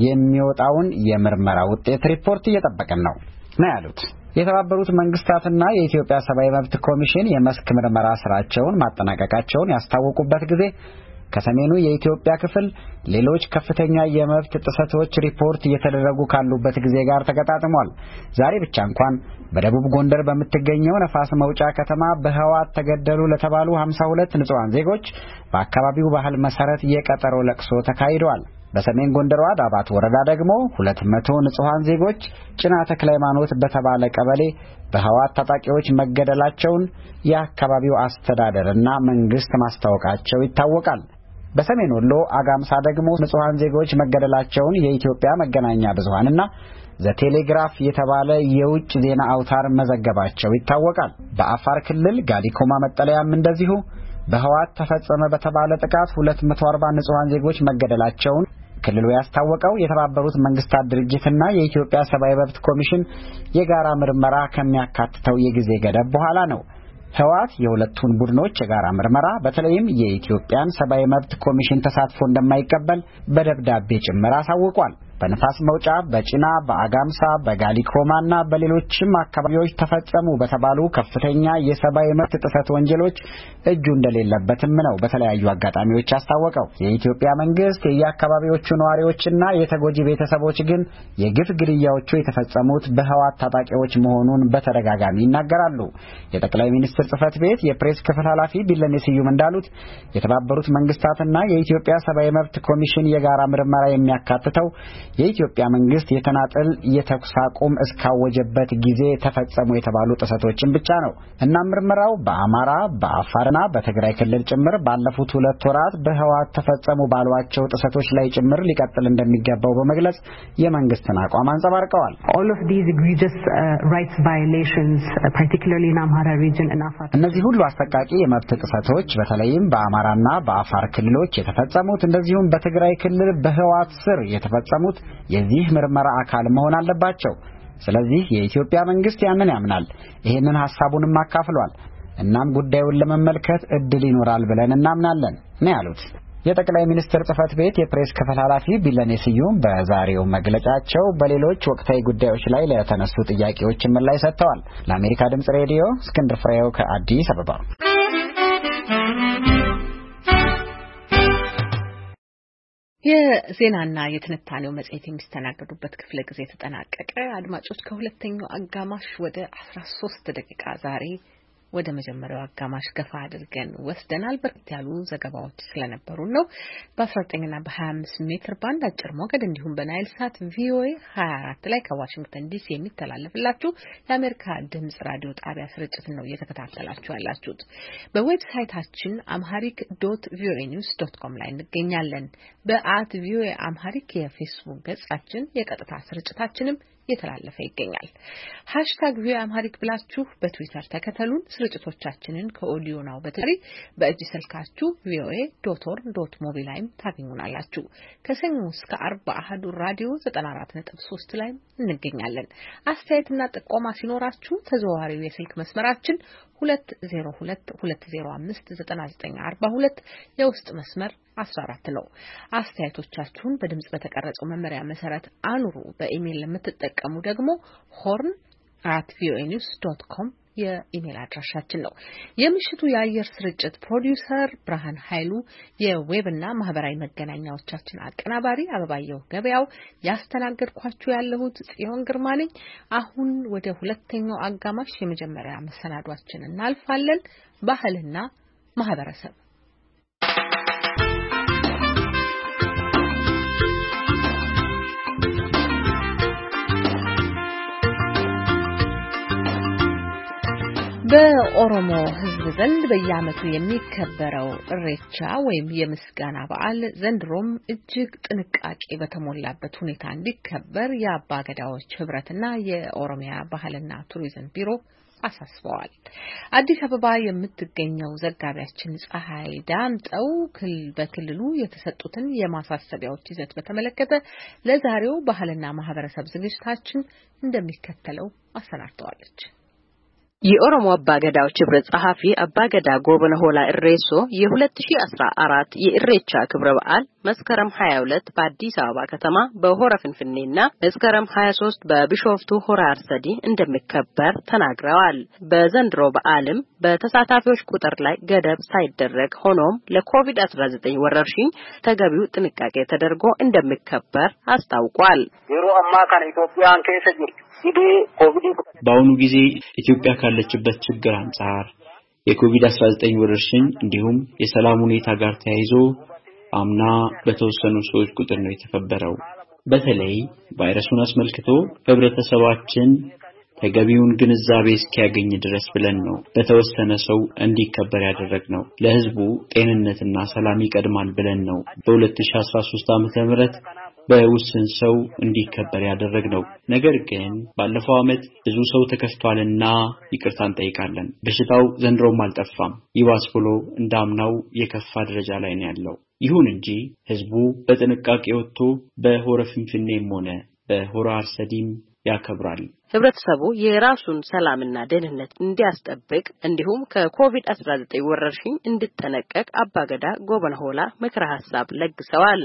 የሚወጣውን የምርመራ ውጤት ሪፖርት እየጠበቅን ነው ያሉት። የተባበሩት መንግስታትና የኢትዮጵያ ሰብአዊ መብት ኮሚሽን የመስክ ምርመራ ስራቸውን ማጠናቀቃቸውን ያስታወቁበት ጊዜ ከሰሜኑ የኢትዮጵያ ክፍል ሌሎች ከፍተኛ የመብት ጥሰቶች ሪፖርት እየተደረጉ ካሉበት ጊዜ ጋር ተገጣጥሟል። ዛሬ ብቻ እንኳን በደቡብ ጎንደር በምትገኘው ነፋስ መውጫ ከተማ በህወሓት ተገደሉ ለተባሉ 52 ንጹሃን ዜጎች በአካባቢው ባህል መሰረት የቀጠሮ ለቅሶ ተካሂዷል። በሰሜን ጎንደር ዳባት ወረዳ ደግሞ 200 ንጹሃን ዜጎች ጭና ተክለ ሃይማኖት በተባለ ቀበሌ በህወሓት ታጣቂዎች መገደላቸውን የአካባቢው አስተዳደርና መንግስት ማስታወቃቸው ይታወቃል። በሰሜን ወሎ አጋምሳ ደግሞ ንጹሃን ዜጎች መገደላቸውን የኢትዮጵያ መገናኛ ብዙሃንና ዘቴሌግራፍ የተባለ የውጭ ዜና አውታር መዘገባቸው ይታወቃል። በአፋር ክልል ጋሊኮማ መጠለያም እንደዚሁ በህወሓት ተፈጸመ በተባለ ጥቃት 240 ንጹሃን ዜጎች መገደላቸውን ክልሉ ያስታወቀው የተባበሩት መንግስታት ድርጅትና የኢትዮጵያ ሰብአዊ መብት ኮሚሽን የጋራ ምርመራ ከሚያካትተው የጊዜ ገደብ በኋላ ነው። ህወሓት የሁለቱን ቡድኖች የጋራ ምርመራ በተለይም የኢትዮጵያን ሰብአዊ መብት ኮሚሽን ተሳትፎ እንደማይቀበል በደብዳቤ ጭምር አሳውቋል። በነፋስ መውጫ፣ በጭና፣ በአጋምሳ፣ በጋሊኮማና በሌሎችም አካባቢዎች ተፈጸሙ በተባሉ ከፍተኛ የሰብአዊ መብት ጥሰት ወንጀሎች እጁ እንደሌለበትም ነው በተለያዩ አጋጣሚዎች ያስታወቀው። የኢትዮጵያ መንግስት የየአካባቢዎቹ ነዋሪዎችና የተጎጂ ቤተሰቦች ግን የግፍ ግድያዎቹ የተፈጸሙት በህወሓት ታጣቂዎች መሆኑን በተደጋጋሚ ይናገራሉ። የጠቅላይ ሚኒስትር ጽህፈት ቤት የፕሬስ ክፍል ኃላፊ ቢለኔ ስዩም እንዳሉት የተባበሩት መንግስታትና የኢትዮጵያ ሰብአዊ መብት ኮሚሽን የጋራ ምርመራ የሚያካትተው የኢትዮጵያ መንግስት የተናጠል የተኩስ አቁም እስካወጀበት ጊዜ ተፈጸሙ የተባሉ ጥሰቶችን ብቻ ነው እና ምርመራው በአማራ በአፋርና በትግራይ ክልል ጭምር ባለፉት 2 ወራት በህወሓት ተፈጸሙ ባሏቸው ጥሰቶች ላይ ጭምር ሊቀጥል እንደሚገባው በመግለጽ የመንግስትን አቋም አንጸባርቀዋል። All of these egregious rights violations particularly in Amhara region and Afar እነዚህ ሁሉ አሰቃቂ የመብት ጥሰቶች በተለይም በአማራና በአፋር ክልሎች የተፈጸሙት እንደዚሁም በትግራይ ክልል በህወሓት ስር የተፈጸሙት የዚህ ምርመራ አካል መሆን አለባቸው። ስለዚህ የኢትዮጵያ መንግስት ያንን ያምናል፣ ይሄንን ሐሳቡንም አካፍሏል። እናም ጉዳዩን ለመመልከት እድል ይኖራል ብለን እናምናለን ነው ያሉት። የጠቅላይ ሚኒስትር ጽህፈት ቤት የፕሬስ ክፍል ኃላፊ ቢለኔ ስዩም በዛሬው መግለጫቸው በሌሎች ወቅታዊ ጉዳዮች ላይ ለተነሱ ጥያቄዎች ምላሽ ሰጥተዋል። ለአሜሪካ ድምጽ ሬዲዮ እስክንድር ፍሬው ከአዲስ አበባ። የዜናና የትንታኔው መጽሔት የሚስተናገዱበት ክፍለ ጊዜ ተጠናቀቀ። አድማጮች ከሁለተኛው አጋማሽ ወደ 13 ደቂቃ ዛሬ ወደ መጀመሪያው አጋማሽ ገፋ አድርገን ወስደናል። በርከት ያሉ ዘገባዎች ስለነበሩ ነው። በ19ና በ25 ሜትር ባንድ አጭር ሞገድ እንዲሁም በናይል ሳት ቪኦኤ 24 ላይ ከዋሽንግተን ዲሲ የሚተላለፍላችሁ የአሜሪካ ድምጽ ራዲዮ ጣቢያ ስርጭት ነው እየተከታተላችሁ ያላችሁት። በዌብሳይታችን amharic.voanews.com ላይ እንገኛለን። @voa amharic የፌስቡክ ገጻችን የቀጥታ ስርጭታችንም እየተላለፈ ይገኛል። #ቪኦኤ አምሃሪክ ብላችሁ በትዊተር ተከተሉን። ስርጭቶቻችንን ከኦዲዮ ናው በተጨማሪ በእጅ ስልካችሁ voa.org.mobi ላይም ታገኙናላችሁ። ከሰኞ እስከ ዓርብ አሃዱ ራዲዮ 94.3 ላይ እንገኛለን። አስተያየትና ጥቆማ ሲኖራችሁ ተዘዋዋሪው የስልክ መስመራችን 2022059942 የውስጥ መስመር 14 ነው። አስተያየቶቻችሁን በድምጽ በተቀረጸው መመሪያ መሰረት አኑሩ። በኢሜል ለምትጠቀሙ ደግሞ horn@voanews.com የኢሜል አድራሻችን ነው። የምሽቱ የአየር ስርጭት ፕሮዲዩሰር ብርሃን ኃይሉ፣ የዌብና ማህበራዊ መገናኛዎቻችን አቀናባሪ አበባየሁ ገበያው፣ ያስተናገድኳችሁ ያለሁት ጽዮን ግርማ ነኝ። አሁን ወደ ሁለተኛው አጋማሽ የመጀመሪያ መሰናዷችን እናልፋለን። ባህልና ማህበረሰብ በኦሮሞ ሕዝብ ዘንድ በየዓመቱ የሚከበረው ኢሬቻ ወይም የምስጋና በዓል ዘንድሮም እጅግ ጥንቃቄ በተሞላበት ሁኔታ እንዲከበር የአባገዳዎች ህብረትና የኦሮሚያ ባህልና ቱሪዝም ቢሮ አሳስበዋል። አዲስ አበባ የምትገኘው ዘጋቢያችን ፀሐይ ዳምጠው በክልሉ የተሰጡትን የማሳሰቢያዎች ይዘት በተመለከተ ለዛሬው ባህልና ማህበረሰብ ዝግጅታችን እንደሚከተለው አሰናድተዋለች። የኦሮሞ አባገዳዎች ህብረት ጸሐፊ አባገዳ ጎበነ ሆላ ኢሬሶ የ2014 የኢሬቻ ክብረ በዓል መስከረም 22 በአዲስ አበባ ከተማ በሆረ ፍንፍኔና መስከረም 23 በቢሾፍቱ ሆራ አርሰዲ እንደሚከበር ተናግረዋል። በዘንድሮ በዓልም በተሳታፊዎች ቁጥር ላይ ገደብ ሳይደረግ ሆኖም ለኮቪድ-19 ወረርሽኝ ተገቢው ጥንቃቄ ተደርጎ እንደሚከበር አስታውቋል። የሮ አማካን ኢትዮጵያን ከሰጅር በአሁኑ ጊዜ ኢትዮጵያ ካለችበት ችግር አንጻር የኮቪድ-19 ወረርሽኝ እንዲሁም የሰላም ሁኔታ ጋር ተያይዞ አምና በተወሰኑ ሰዎች ቁጥር ነው የተከበረው። በተለይ ቫይረሱን አስመልክቶ ህብረተሰባችን ተገቢውን ግንዛቤ እስኪያገኝ ድረስ ብለን ነው በተወሰነ ሰው እንዲከበር ያደረግነው። ለህዝቡ ጤንነትና ሰላም ይቀድማል ብለን ነው በ2013 ዓመተ ምህረት በውስን ሰው እንዲከበር ያደረግነው። ነገር ግን ባለፈው ዓመት ብዙ ሰው ተከፍቷልና ይቅርታ እንጠይቃለን። በሽታው ዘንድሮም አልጠፋም። ይባስ ብሎ እንዳምናው የከፋ ደረጃ ላይ ነው ያለው። ይሁን እንጂ ህዝቡ በጥንቃቄ ወጥቶ በሆረ ፍንፍኔም ሆነ በሆራ አርሰዲም ያከብራል። ህብረተሰቡ የራሱን ሰላምና ደህንነት እንዲያስጠብቅ እንዲሁም ከኮቪድ-19 ወረርሽኝ እንዲጠነቀቅ አባገዳ ጎበነ ሆላ ምክረ ሐሳብ ለግሰዋል።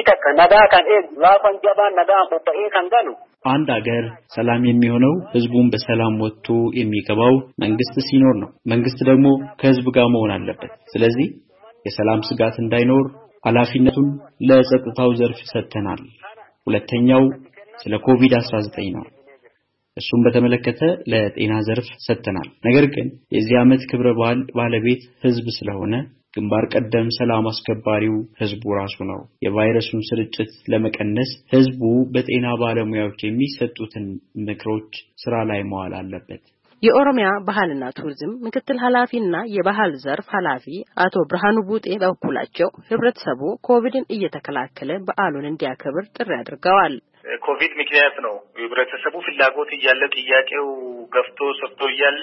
አንድ ሀገር ሰላም የሚሆነው ህዝቡን በሰላም ወጥቶ የሚገባው መንግስት ሲኖር ነው። መንግስት ደግሞ ከህዝብ ጋር መሆን አለበት። ስለዚህ የሰላም ስጋት እንዳይኖር ኃላፊነቱን ለጸጥታው ዘርፍ ሰጥተናል። ሁለተኛው ስለ ኮቪድ-19 ነው። እሱን በተመለከተ ለጤና ዘርፍ ሰጥተናል። ነገር ግን የዚህ ዓመት ክብረ በዓል ባለቤት ህዝብ ስለሆነ ግንባር ቀደም ሰላም አስከባሪው ህዝቡ ራሱ ነው። የቫይረሱን ስርጭት ለመቀነስ ህዝቡ በጤና ባለሙያዎች የሚሰጡትን ምክሮች ስራ ላይ መዋል አለበት። የኦሮሚያ ባህልና ቱሪዝም ምክትል ኃላፊና የባህል ዘርፍ ኃላፊ አቶ ብርሃኑ ቡጤ በኩላቸው ህብረተሰቡ ኮቪድን እየተከላከለ በዓሉን እንዲያከብር ጥሪ አድርገዋል። ኮቪድ ምክንያት ነው ህብረተሰቡ ፍላጎት እያለ ጥያቄው ገፍቶ ሰጥቶ እያለ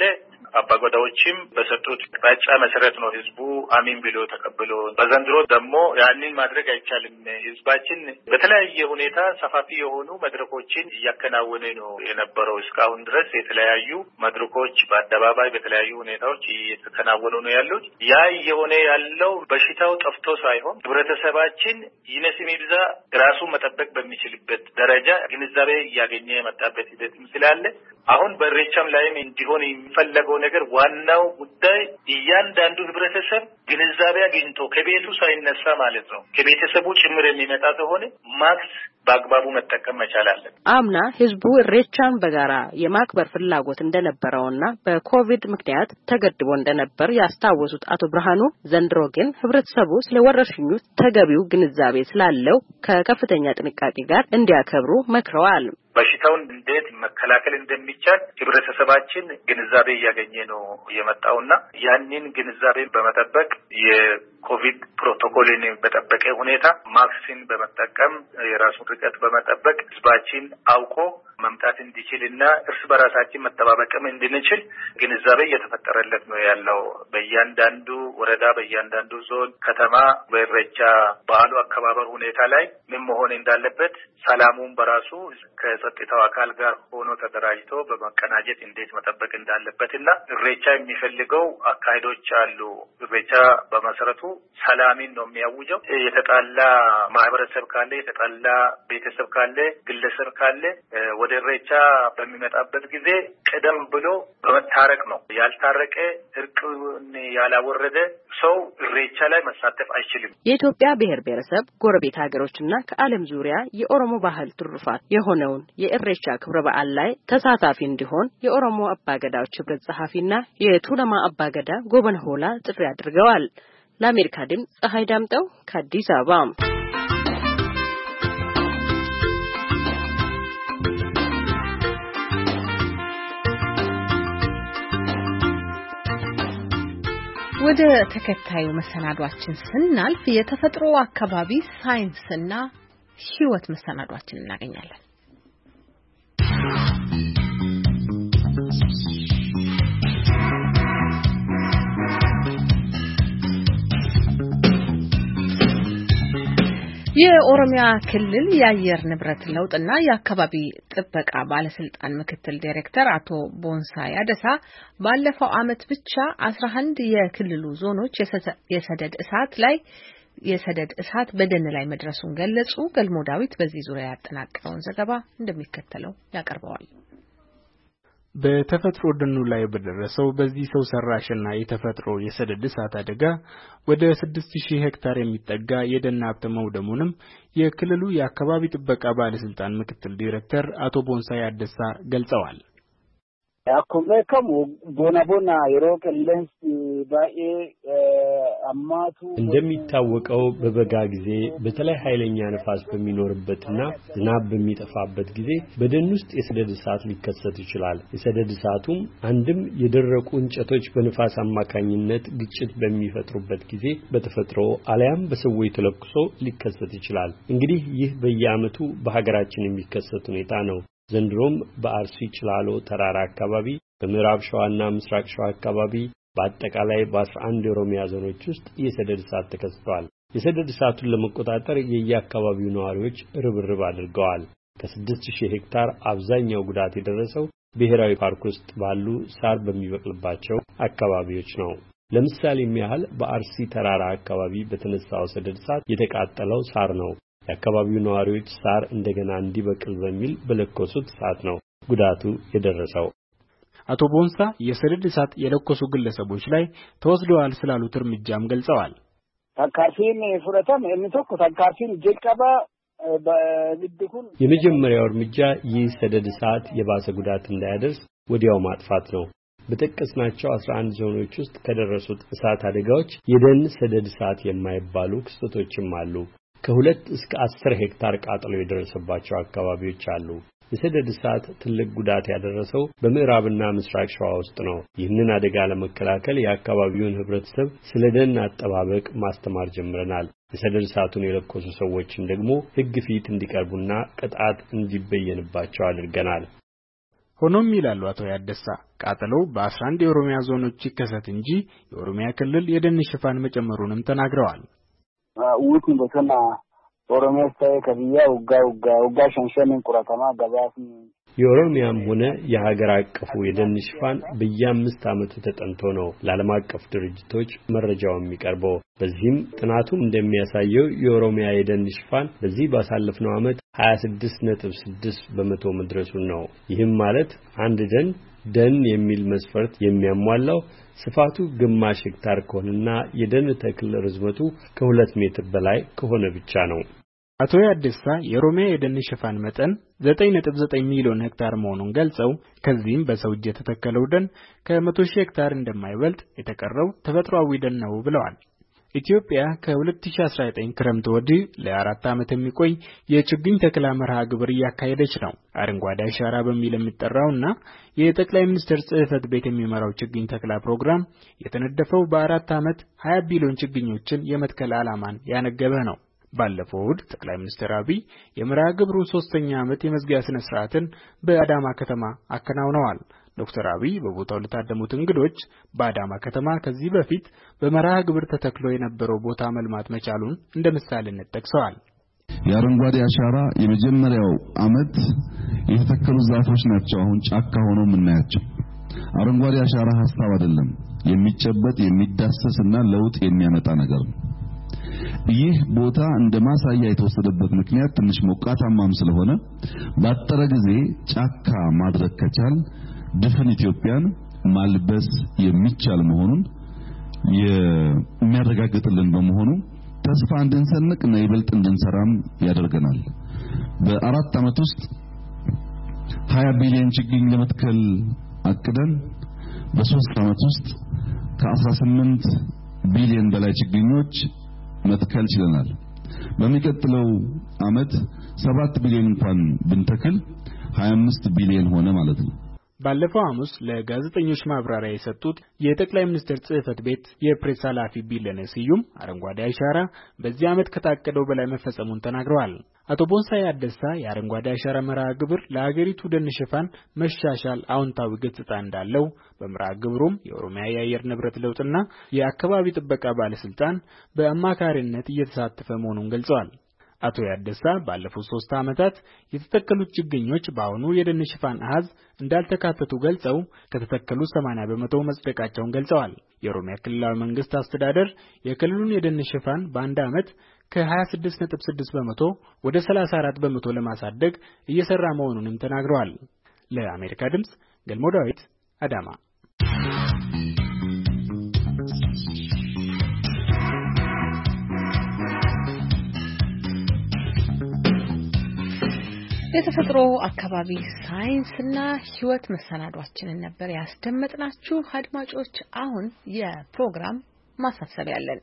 አባገዳዎችም በሰጡት አቅጣጫ መሰረት ነው ህዝቡ አሚን ብሎ ተቀብሎ። በዘንድሮ ደግሞ ያንን ማድረግ አይቻልም። ህዝባችን በተለያየ ሁኔታ ሰፋፊ የሆኑ መድረኮችን እያከናወነ ነው የነበረው። እስካሁን ድረስ የተለያዩ መድረኮች በአደባባይ በተለያዩ ሁኔታዎች እየተከናወኑ ነው ያሉት። ያ የሆነ ያለው በሽታው ጠፍቶ ሳይሆን ህብረተሰባችን ይነስም ይብዛ ራሱን መጠበቅ በሚችልበት ደረጃ ግንዛቤ እያገኘ የመጣበት ሂደትም ስላለ አሁን በኢሬቻም ላይም እንዲሆን የሚፈለገው ነገር ዋናው ጉዳይ እያንዳንዱ ህብረተሰብ ግንዛቤ አግኝቶ ከቤቱ ሳይነሳ ማለት ነው ከቤተሰቡ ጭምር የሚመጣ ከሆነ ማክስ በአግባቡ መጠቀም መቻል አለበት። አምና ህዝቡ ኢሬቻን በጋራ የማክበር ፍላጎት እንደነበረውና በኮቪድ ምክንያት ተገድቦ እንደነበር ያስታወሱት አቶ ብርሃኑ ዘንድሮ ግን ህብረተሰቡ ስለወረርሽኙ ተገቢው ግንዛቤ ስላለው ከከፍተኛ ጥንቃቄ ጋር እንዲያከብሩ መክረዋል። በሽታውን እንዴት መከላከል እንደሚቻል ህብረተሰባችን ግንዛቤ እያገኘ ነው የመጣውና ያንን ግንዛቤ በመጠበቅ የኮቪድ ፕሮቶኮልን በጠበቀ ሁኔታ ማስክን በመጠቀም የራሱን ርቀት በመጠበቅ ህዝባችን አውቆ መምጣት እንዲችልና እርስ በራሳችን መጠባበቅም እንድንችል ግንዛቤ እየተፈጠረለት ነው ያለው። በእያንዳንዱ ወረዳ፣ በእያንዳንዱ ዞን፣ ከተማ በኢሬቻ በዓሉ አከባበር ሁኔታ ላይ ምን መሆን እንዳለበት ሰላሙን በራሱ ከጸጥታው አካል ጋር ሆኖ ተደራጅቶ በመቀናጀት እንዴት መጠበቅ እንዳለበትና ኢሬቻ የሚፈልገው አካሄዶች አሉ። ኢሬቻ በመሰረቱ ሰላምን ነው የሚያውጀው። የተጣላ ማህበረሰብ ካለ የተጣላ ቤተሰብ ካለ ግለሰብ ካለ ወደ ኢሬቻ በሚመጣበት ጊዜ ቀደም ብሎ በመታረቅ ነው። ያልታረቀ እርቅን ያላወረደ ሰው ኢሬቻ ላይ መሳተፍ አይችልም። የኢትዮጵያ ብሔር ብሔረሰብ ጎረቤት ሀገሮችና ከዓለም ዙሪያ የኦሮሞ ባህል ትሩፋት የሆነውን የኢሬቻ ክብረ በዓል ላይ ተሳታፊ እንዲሆን የኦሮሞ አባገዳዎች ህብረት ጸሐፊና የቱለማ አባገዳ ጎበነ ሆላ ጥሪ አድርገዋል። ለአሜሪካ ድምፅ ፀሐይ ዳምጠው ከአዲስ አበባ። ወደ ተከታዩ መሰናዷችን ስናልፍ የተፈጥሮ አካባቢ ሳይንስና ህይወት መሰናዷችን እናገኛለን። የኦሮሚያ ክልል የአየር ንብረት ለውጥና የአካባቢ ጥበቃ ባለስልጣን ምክትል ዳይሬክተር አቶ ቦንሳ ያደሳ ባለፈው ዓመት ብቻ 11 የክልሉ ዞኖች የሰደድ እሳት በደን ላይ መድረሱን ገለጹ። ገልሞ ዳዊት በዚህ ዙሪያ ያጠናቀረውን ዘገባ እንደሚከተለው ያቀርበዋል። በተፈጥሮ ደኑ ላይ በደረሰው በዚህ ሰው ሰራሽና የተፈጥሮ የሰደድ እሳት አደጋ ወደ 6000 ሄክታር የሚጠጋ የደን ሀብት መውደሙንም የክልሉ የአካባቢ ጥበቃ ባለስልጣን ምክትል ዳይሬክተር አቶ ቦንሳ ያደሳ ገልጸዋል። akkuma kamu bona yeroo qilleensi baay'ee አማቱ እንደሚታወቀው በበጋ ጊዜ በተለይ ኃይለኛ ነፋስ በሚኖርበትና ዝናብ በሚጠፋበት ጊዜ በደን ውስጥ የሰደድ እሳት ሊከሰት ይችላል። የሰደድ እሳቱም አንድም የደረቁ እንጨቶች በንፋስ አማካኝነት ግጭት በሚፈጥሩበት ጊዜ በተፈጥሮ አለያም በሰዎች ተለክሶ ሊከሰት ይችላል። እንግዲህ ይህ በየዓመቱ በሀገራችን የሚከሰት ሁኔታ ነው። ዘንድሮም በአርሲ ጭላሎ ተራራ አካባቢ በምዕራብ ሸዋና ምስራቅ ሸዋ አካባቢ በአጠቃላይ በ11 የኦሮሚያ ዞኖች ውስጥ የሰደድ እሳት ተከስቷል። የሰደድ እሳቱን ለመቆጣጠር የየአካባቢው ነዋሪዎች ርብርብ አድርገዋል። ከ6000 ሄክታር አብዛኛው ጉዳት የደረሰው ብሔራዊ ፓርክ ውስጥ ባሉ ሳር በሚበቅልባቸው አካባቢዎች ነው። ለምሳሌም ያህል በአርሲ ተራራ አካባቢ በተነሳው ሰደድ እሳት የተቃጠለው ሳር ነው። የአካባቢው ነዋሪዎች ሳር እንደገና እንዲበቅል በሚል በለኮሱት እሳት ነው ጉዳቱ የደረሰው። አቶ ቦንሳ የሰደድ እሳት የለኮሱ ግለሰቦች ላይ ተወስደዋል ስላሉት እርምጃም ገልጸዋል። ተካፊን ፍረተም የሚተኩ ተካፊን ጀቀባ በግድኩን የመጀመሪያው እርምጃ ይህ ሰደድ እሳት የባሰ ጉዳት እንዳያደርስ ወዲያው ማጥፋት ነው። በተቀስናቸው 11 ዞኖች ውስጥ ከደረሱት እሳት አደጋዎች የደን ሰደድ እሳት የማይባሉ ክስተቶችም አሉ። ከ2 እስከ 10 ሄክታር ቃጠሎ የደረሰባቸው አካባቢዎች አሉ። የሰደድ እሳት ትልቅ ጉዳት ያደረሰው በምዕራብና ምስራቅ ሸዋ ውስጥ ነው። ይህንን አደጋ ለመከላከል የአካባቢውን ህብረተሰብ ስለ ደን አጠባበቅ ማስተማር ጀምረናል። የሰደድ እሳቱን የለኮሱ ሰዎችን ደግሞ ህግ ፊት እንዲቀርቡና ቅጣት እንዲበየንባቸው አድርገናል። ሆኖም ይላሉ አቶ ያደሳ ቃጠሎው በ11 የኦሮሚያ ዞኖች ይከሰት እንጂ የኦሮሚያ ክልል የደን ሽፋን መጨመሩንም ተናግረዋል። ውት በተና ኦሮሚያ ስታይ ከቢያ ውጋ ሸንሸንን ቁራተማ ገባፍ የኦሮሚያም ሆነ የሀገር አቀፉ የደን ሽፋን በየ5 ዓመቱ ተጠንቶ ነው ለዓለም አቀፍ ድርጅቶች መረጃው የሚቀርበው። በዚህም ጥናቱ እንደሚያሳየው የኦሮሚያ የደን ሽፋን በዚህ ባሳለፍነው ዓመት 26.6 በመቶ መድረሱን ነው። ይህም ማለት አንድ ደን የሚል መስፈርት የሚያሟላው ስፋቱ ግማሽ ሄክታር ከሆነና የደን ተክል ርዝመቱ ከ2 ሜትር በላይ ከሆነ ብቻ ነው። አቶ ያደሳ የኦሮሚያ የደን ሽፋን መጠን 9.9 ሚሊዮን ሄክታር መሆኑን ገልጸው ከዚህም በሰው እጅ የተተከለው ደን ከ100,000 ሄክታር እንደማይበልጥ የተቀረው ተፈጥሯዊ ደን ነው ብለዋል። ኢትዮጵያ ከ2019 ክረምት ወዲህ ለ4 ዓመት የሚቆይ የችግኝ ተከላ መርሃ ግብር እያካሄደች ነው። አረንጓዴ አሻራ በሚል የሚጠራውና የጠቅላይ ሚኒስትር ጽሕፈት ቤት የሚመራው ችግኝ ተከላ ፕሮግራም የተነደፈው በ4 ዓመት 20 ቢሊዮን ችግኞችን የመትከል ዓላማን ያነገበ ነው። ባለፈው እሁድ ጠቅላይ ሚኒስትር አብይ የመርሃ ግብሩን 3ኛ ዓመት የመዝጊያ ስነ ስርዓትን በአዳማ ከተማ አከናውነዋል። ዶክተር አብይ በቦታው ለታደሙት እንግዶች በአዳማ ከተማ ከዚህ በፊት በመርሃ ግብር ተተክሎ የነበረው ቦታ መልማት መቻሉን እንደ ምሳሌነት ጠቅሰዋል። የአረንጓዴ አሻራ የመጀመሪያው ዓመት የተተከሉ ዛፎች ናቸው አሁን ጫካ ሆነው የምናያቸው። አረንጓዴ አሻራ ሐሳብ አይደለም፣ የሚጨበጥ የሚዳሰስና ለውጥ የሚያመጣ ነገር ነው። ይህ ቦታ እንደ ማሳያ የተወሰደበት ምክንያት ትንሽ ሞቃታማም ስለሆነ ባጠረ ጊዜ ጫካ ማድረግ ከቻል ድፍን ኢትዮጵያን ማልበስ የሚቻል መሆኑን የሚያረጋግጥልን በመሆኑ ተስፋ እንድንሰንቅና ይበልጥ እንድንሰራም ያደርገናል። በአራት ዓመት ውስጥ 20 ቢሊዮን ችግኝ ለመትከል አቅደን በ3 ዓመት ውስጥ ከ18 ቢሊዮን በላይ ችግኞች መትከል ችለናል። በሚቀጥለው ዓመት 7 ቢሊዮን እንኳን ብንተክል 25 ቢሊዮን ሆነ ማለት ነው። ባለፈው ሐሙስ ለጋዜጠኞች ማብራሪያ የሰጡት የጠቅላይ ሚኒስትር ጽሕፈት ቤት የፕሬስ ኃላፊ ቢለኔ ስዩም አረንጓዴ አሻራ በዚህ ዓመት ከታቀደው በላይ መፈጸሙን ተናግረዋል። አቶ ቦንሳይ አደሳ የአረንጓዴ አሻራ መርሃ ግብር ለሀገሪቱ ደን ሽፋን መሻሻል አዎንታዊ ገጽታ እንዳለው በመርሃ ግብሩም የኦሮሚያ የአየር ንብረት ለውጥና የአካባቢ ጥበቃ ባለስልጣን በአማካሪነት እየተሳተፈ መሆኑን ገልጸዋል። አቶ ያደሳ ባለፉት 3 ዓመታት የተተከሉት ችግኞች በአሁኑ የደን ሽፋን አሃዝ እንዳልተካተቱ ገልጸው ከተተከሉ 80% መጽደቃቸውን ገልጸዋል። የኦሮሚያ ክልላዊ መንግስት አስተዳደር የክልሉን የደን ሽፋን በአንድ ዓመት ከ26.6% ወደ 34% ለማሳደግ እየሰራ መሆኑንም ተናግረዋል። ለአሜሪካ ድምጽ ገልሞ ዳዊት አዳማ። የተፈጥሮ አካባቢ ሳይንስና ህይወት መሰናዷችንን ነበር ያስደመጥናችሁ። አድማጮች አሁን የፕሮግራም ማሳሰቢያ አለን።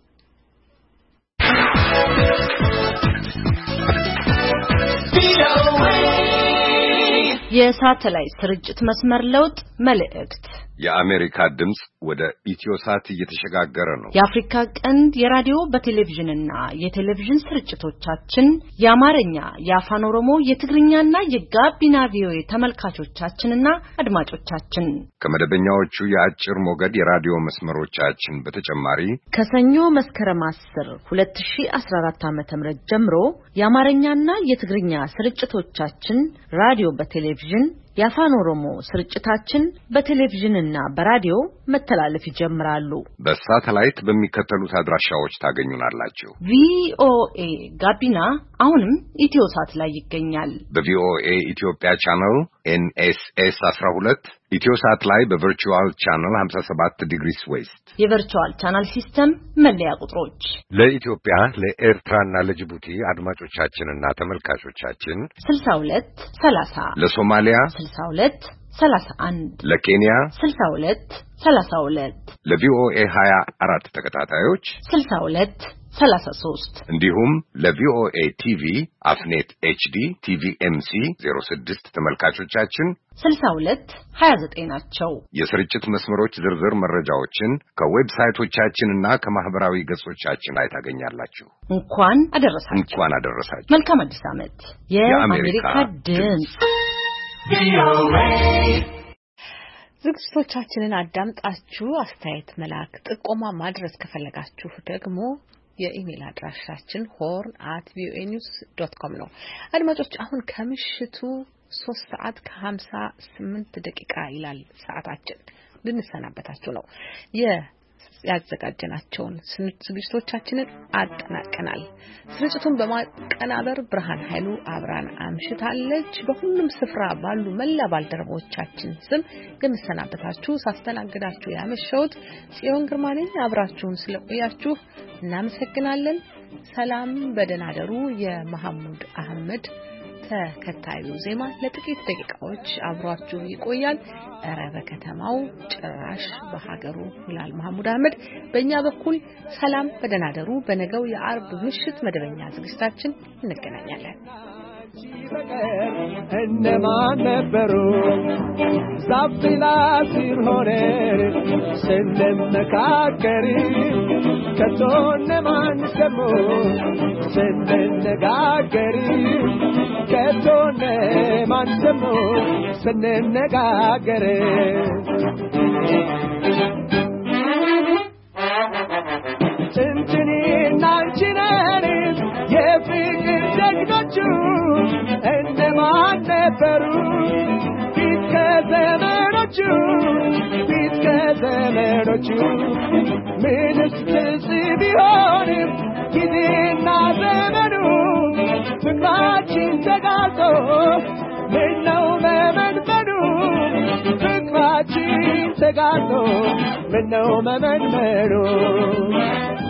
የሳተላይት ስርጭት መስመር ለውጥ መልእክት የአሜሪካ ድምጽ ወደ ኢትዮሳት እየተሸጋገረ ነው። የአፍሪካ ቀንድ የራዲዮ በቴሌቪዥንና የቴሌቪዥን ስርጭቶቻችን የአማርኛ፣ የአፋን ኦሮሞ፣ የትግርኛና የጋቢና ቪኦኤ ተመልካቾቻችንና አድማጮቻችን ከመደበኛዎቹ የአጭር ሞገድ የራዲዮ መስመሮቻችን በተጨማሪ ከሰኞ መስከረም 10 2014 ዓ.ም ጀምሮ የአማርኛና የትግርኛ ስርጭቶቻችን ራዲዮ በቴሌቪዥን የአፋን ኦሮሞ ስርጭታችን በቴሌቪዥንና በራዲዮ መተላለፍ ይጀምራሉ። በሳተላይት በሚከተሉት አድራሻዎች ታገኙናላችሁ። ቪኦኤ ጋቢና አሁንም ኢትዮሳት ላይ ይገኛል። በቪኦኤ ኢትዮጵያ ቻናል NSS 12 ኢትዮሳት ላይ በቨርቹዋል ቻናል 57 ዲግሪስ ዌስት የቨርቹዋል ቻናል ሲስተም መለያ ቁጥሮች ለኢትዮጵያ ለኤርትራና ለጅቡቲ አድማጮቻችንና ተመልካቾቻችን 62 30 ለሶማሊያ 62 31 ለኬንያ 62 32 ለቪኦኤ 24 ተከታታዮች 62 33 እንዲሁም ለቪኦኤ ቲቪ አፍኔት HD TVMC 06 ተመልካቾቻችን 62 29 ናቸው። የስርጭት መስመሮች ዝርዝር መረጃዎችን ከዌብሳይቶቻችንና ከማህበራዊ ገጾቻችን ላይ ታገኛላችሁ። እንኳን አደረሳችሁ። መልካም አዲስ ዓመት። የአሜሪካ ድምጽ ዝግጅቶቻችንን አዳምጣችሁ አስተያየት መላክ ጥቆማ ማድረስ ከፈለጋችሁ ደግሞ የኢሜል አድራሻችን horn@voanews.com ነው። አድማጮች አሁን ከምሽቱ 3:58 ይላል ሰዓታችን። ልንሰናበታችሁ ነው። ያዘጋጀናቸውን ዝግጅቶቻችንን አጠናቀናል። ስርጭቱን በማቀናበር ብርሃን ኃይሉ አብራን አምሽታለች። በሁሉም ስፍራ ባሉ መላ ባልደረቦቻችን ስም የምሰናበታችሁ ሳስተናግዳችሁ ያመሸሁት ጽዮን ግርማ ነኝ። አብራችሁን ስለቆያችሁ እናመሰግናለን። ሰላም፣ በደህና ደሩ። የመሐሙድ አህመድ ተከታዩ ዜማ ለጥቂት ደቂቃዎች አብሯችሁ ይቆያል። እረ በከተማው ጭራሽ በሀገሩ ይላል መሐሙድ አህመድ። በእኛ በኩል ሰላም፣ በደህና ደሩ። በነገው የአርብ ምሽት መደበኛ ዝግጅታችን እንገናኛለን። እነማን ነበሩ ዛፍላ ሲር ሆነን ስንመካከር ከቶ እነማን ሰሙ ስንነጋገር ከቶ እነማን ሰሙ ስንነጋገር እንችኔና አንችነን የፍቅር ጀግኖቹ እነማን ነበሩ ፊት ከዘመኖቹ ምንስ ትዝ ቢሆንም ጊዜና ዘመኑ ፍቅራችን ተጋልጦ ምነው መመንመኑ ፍቅራችን ተጋልጦ ምነው መመንመኑ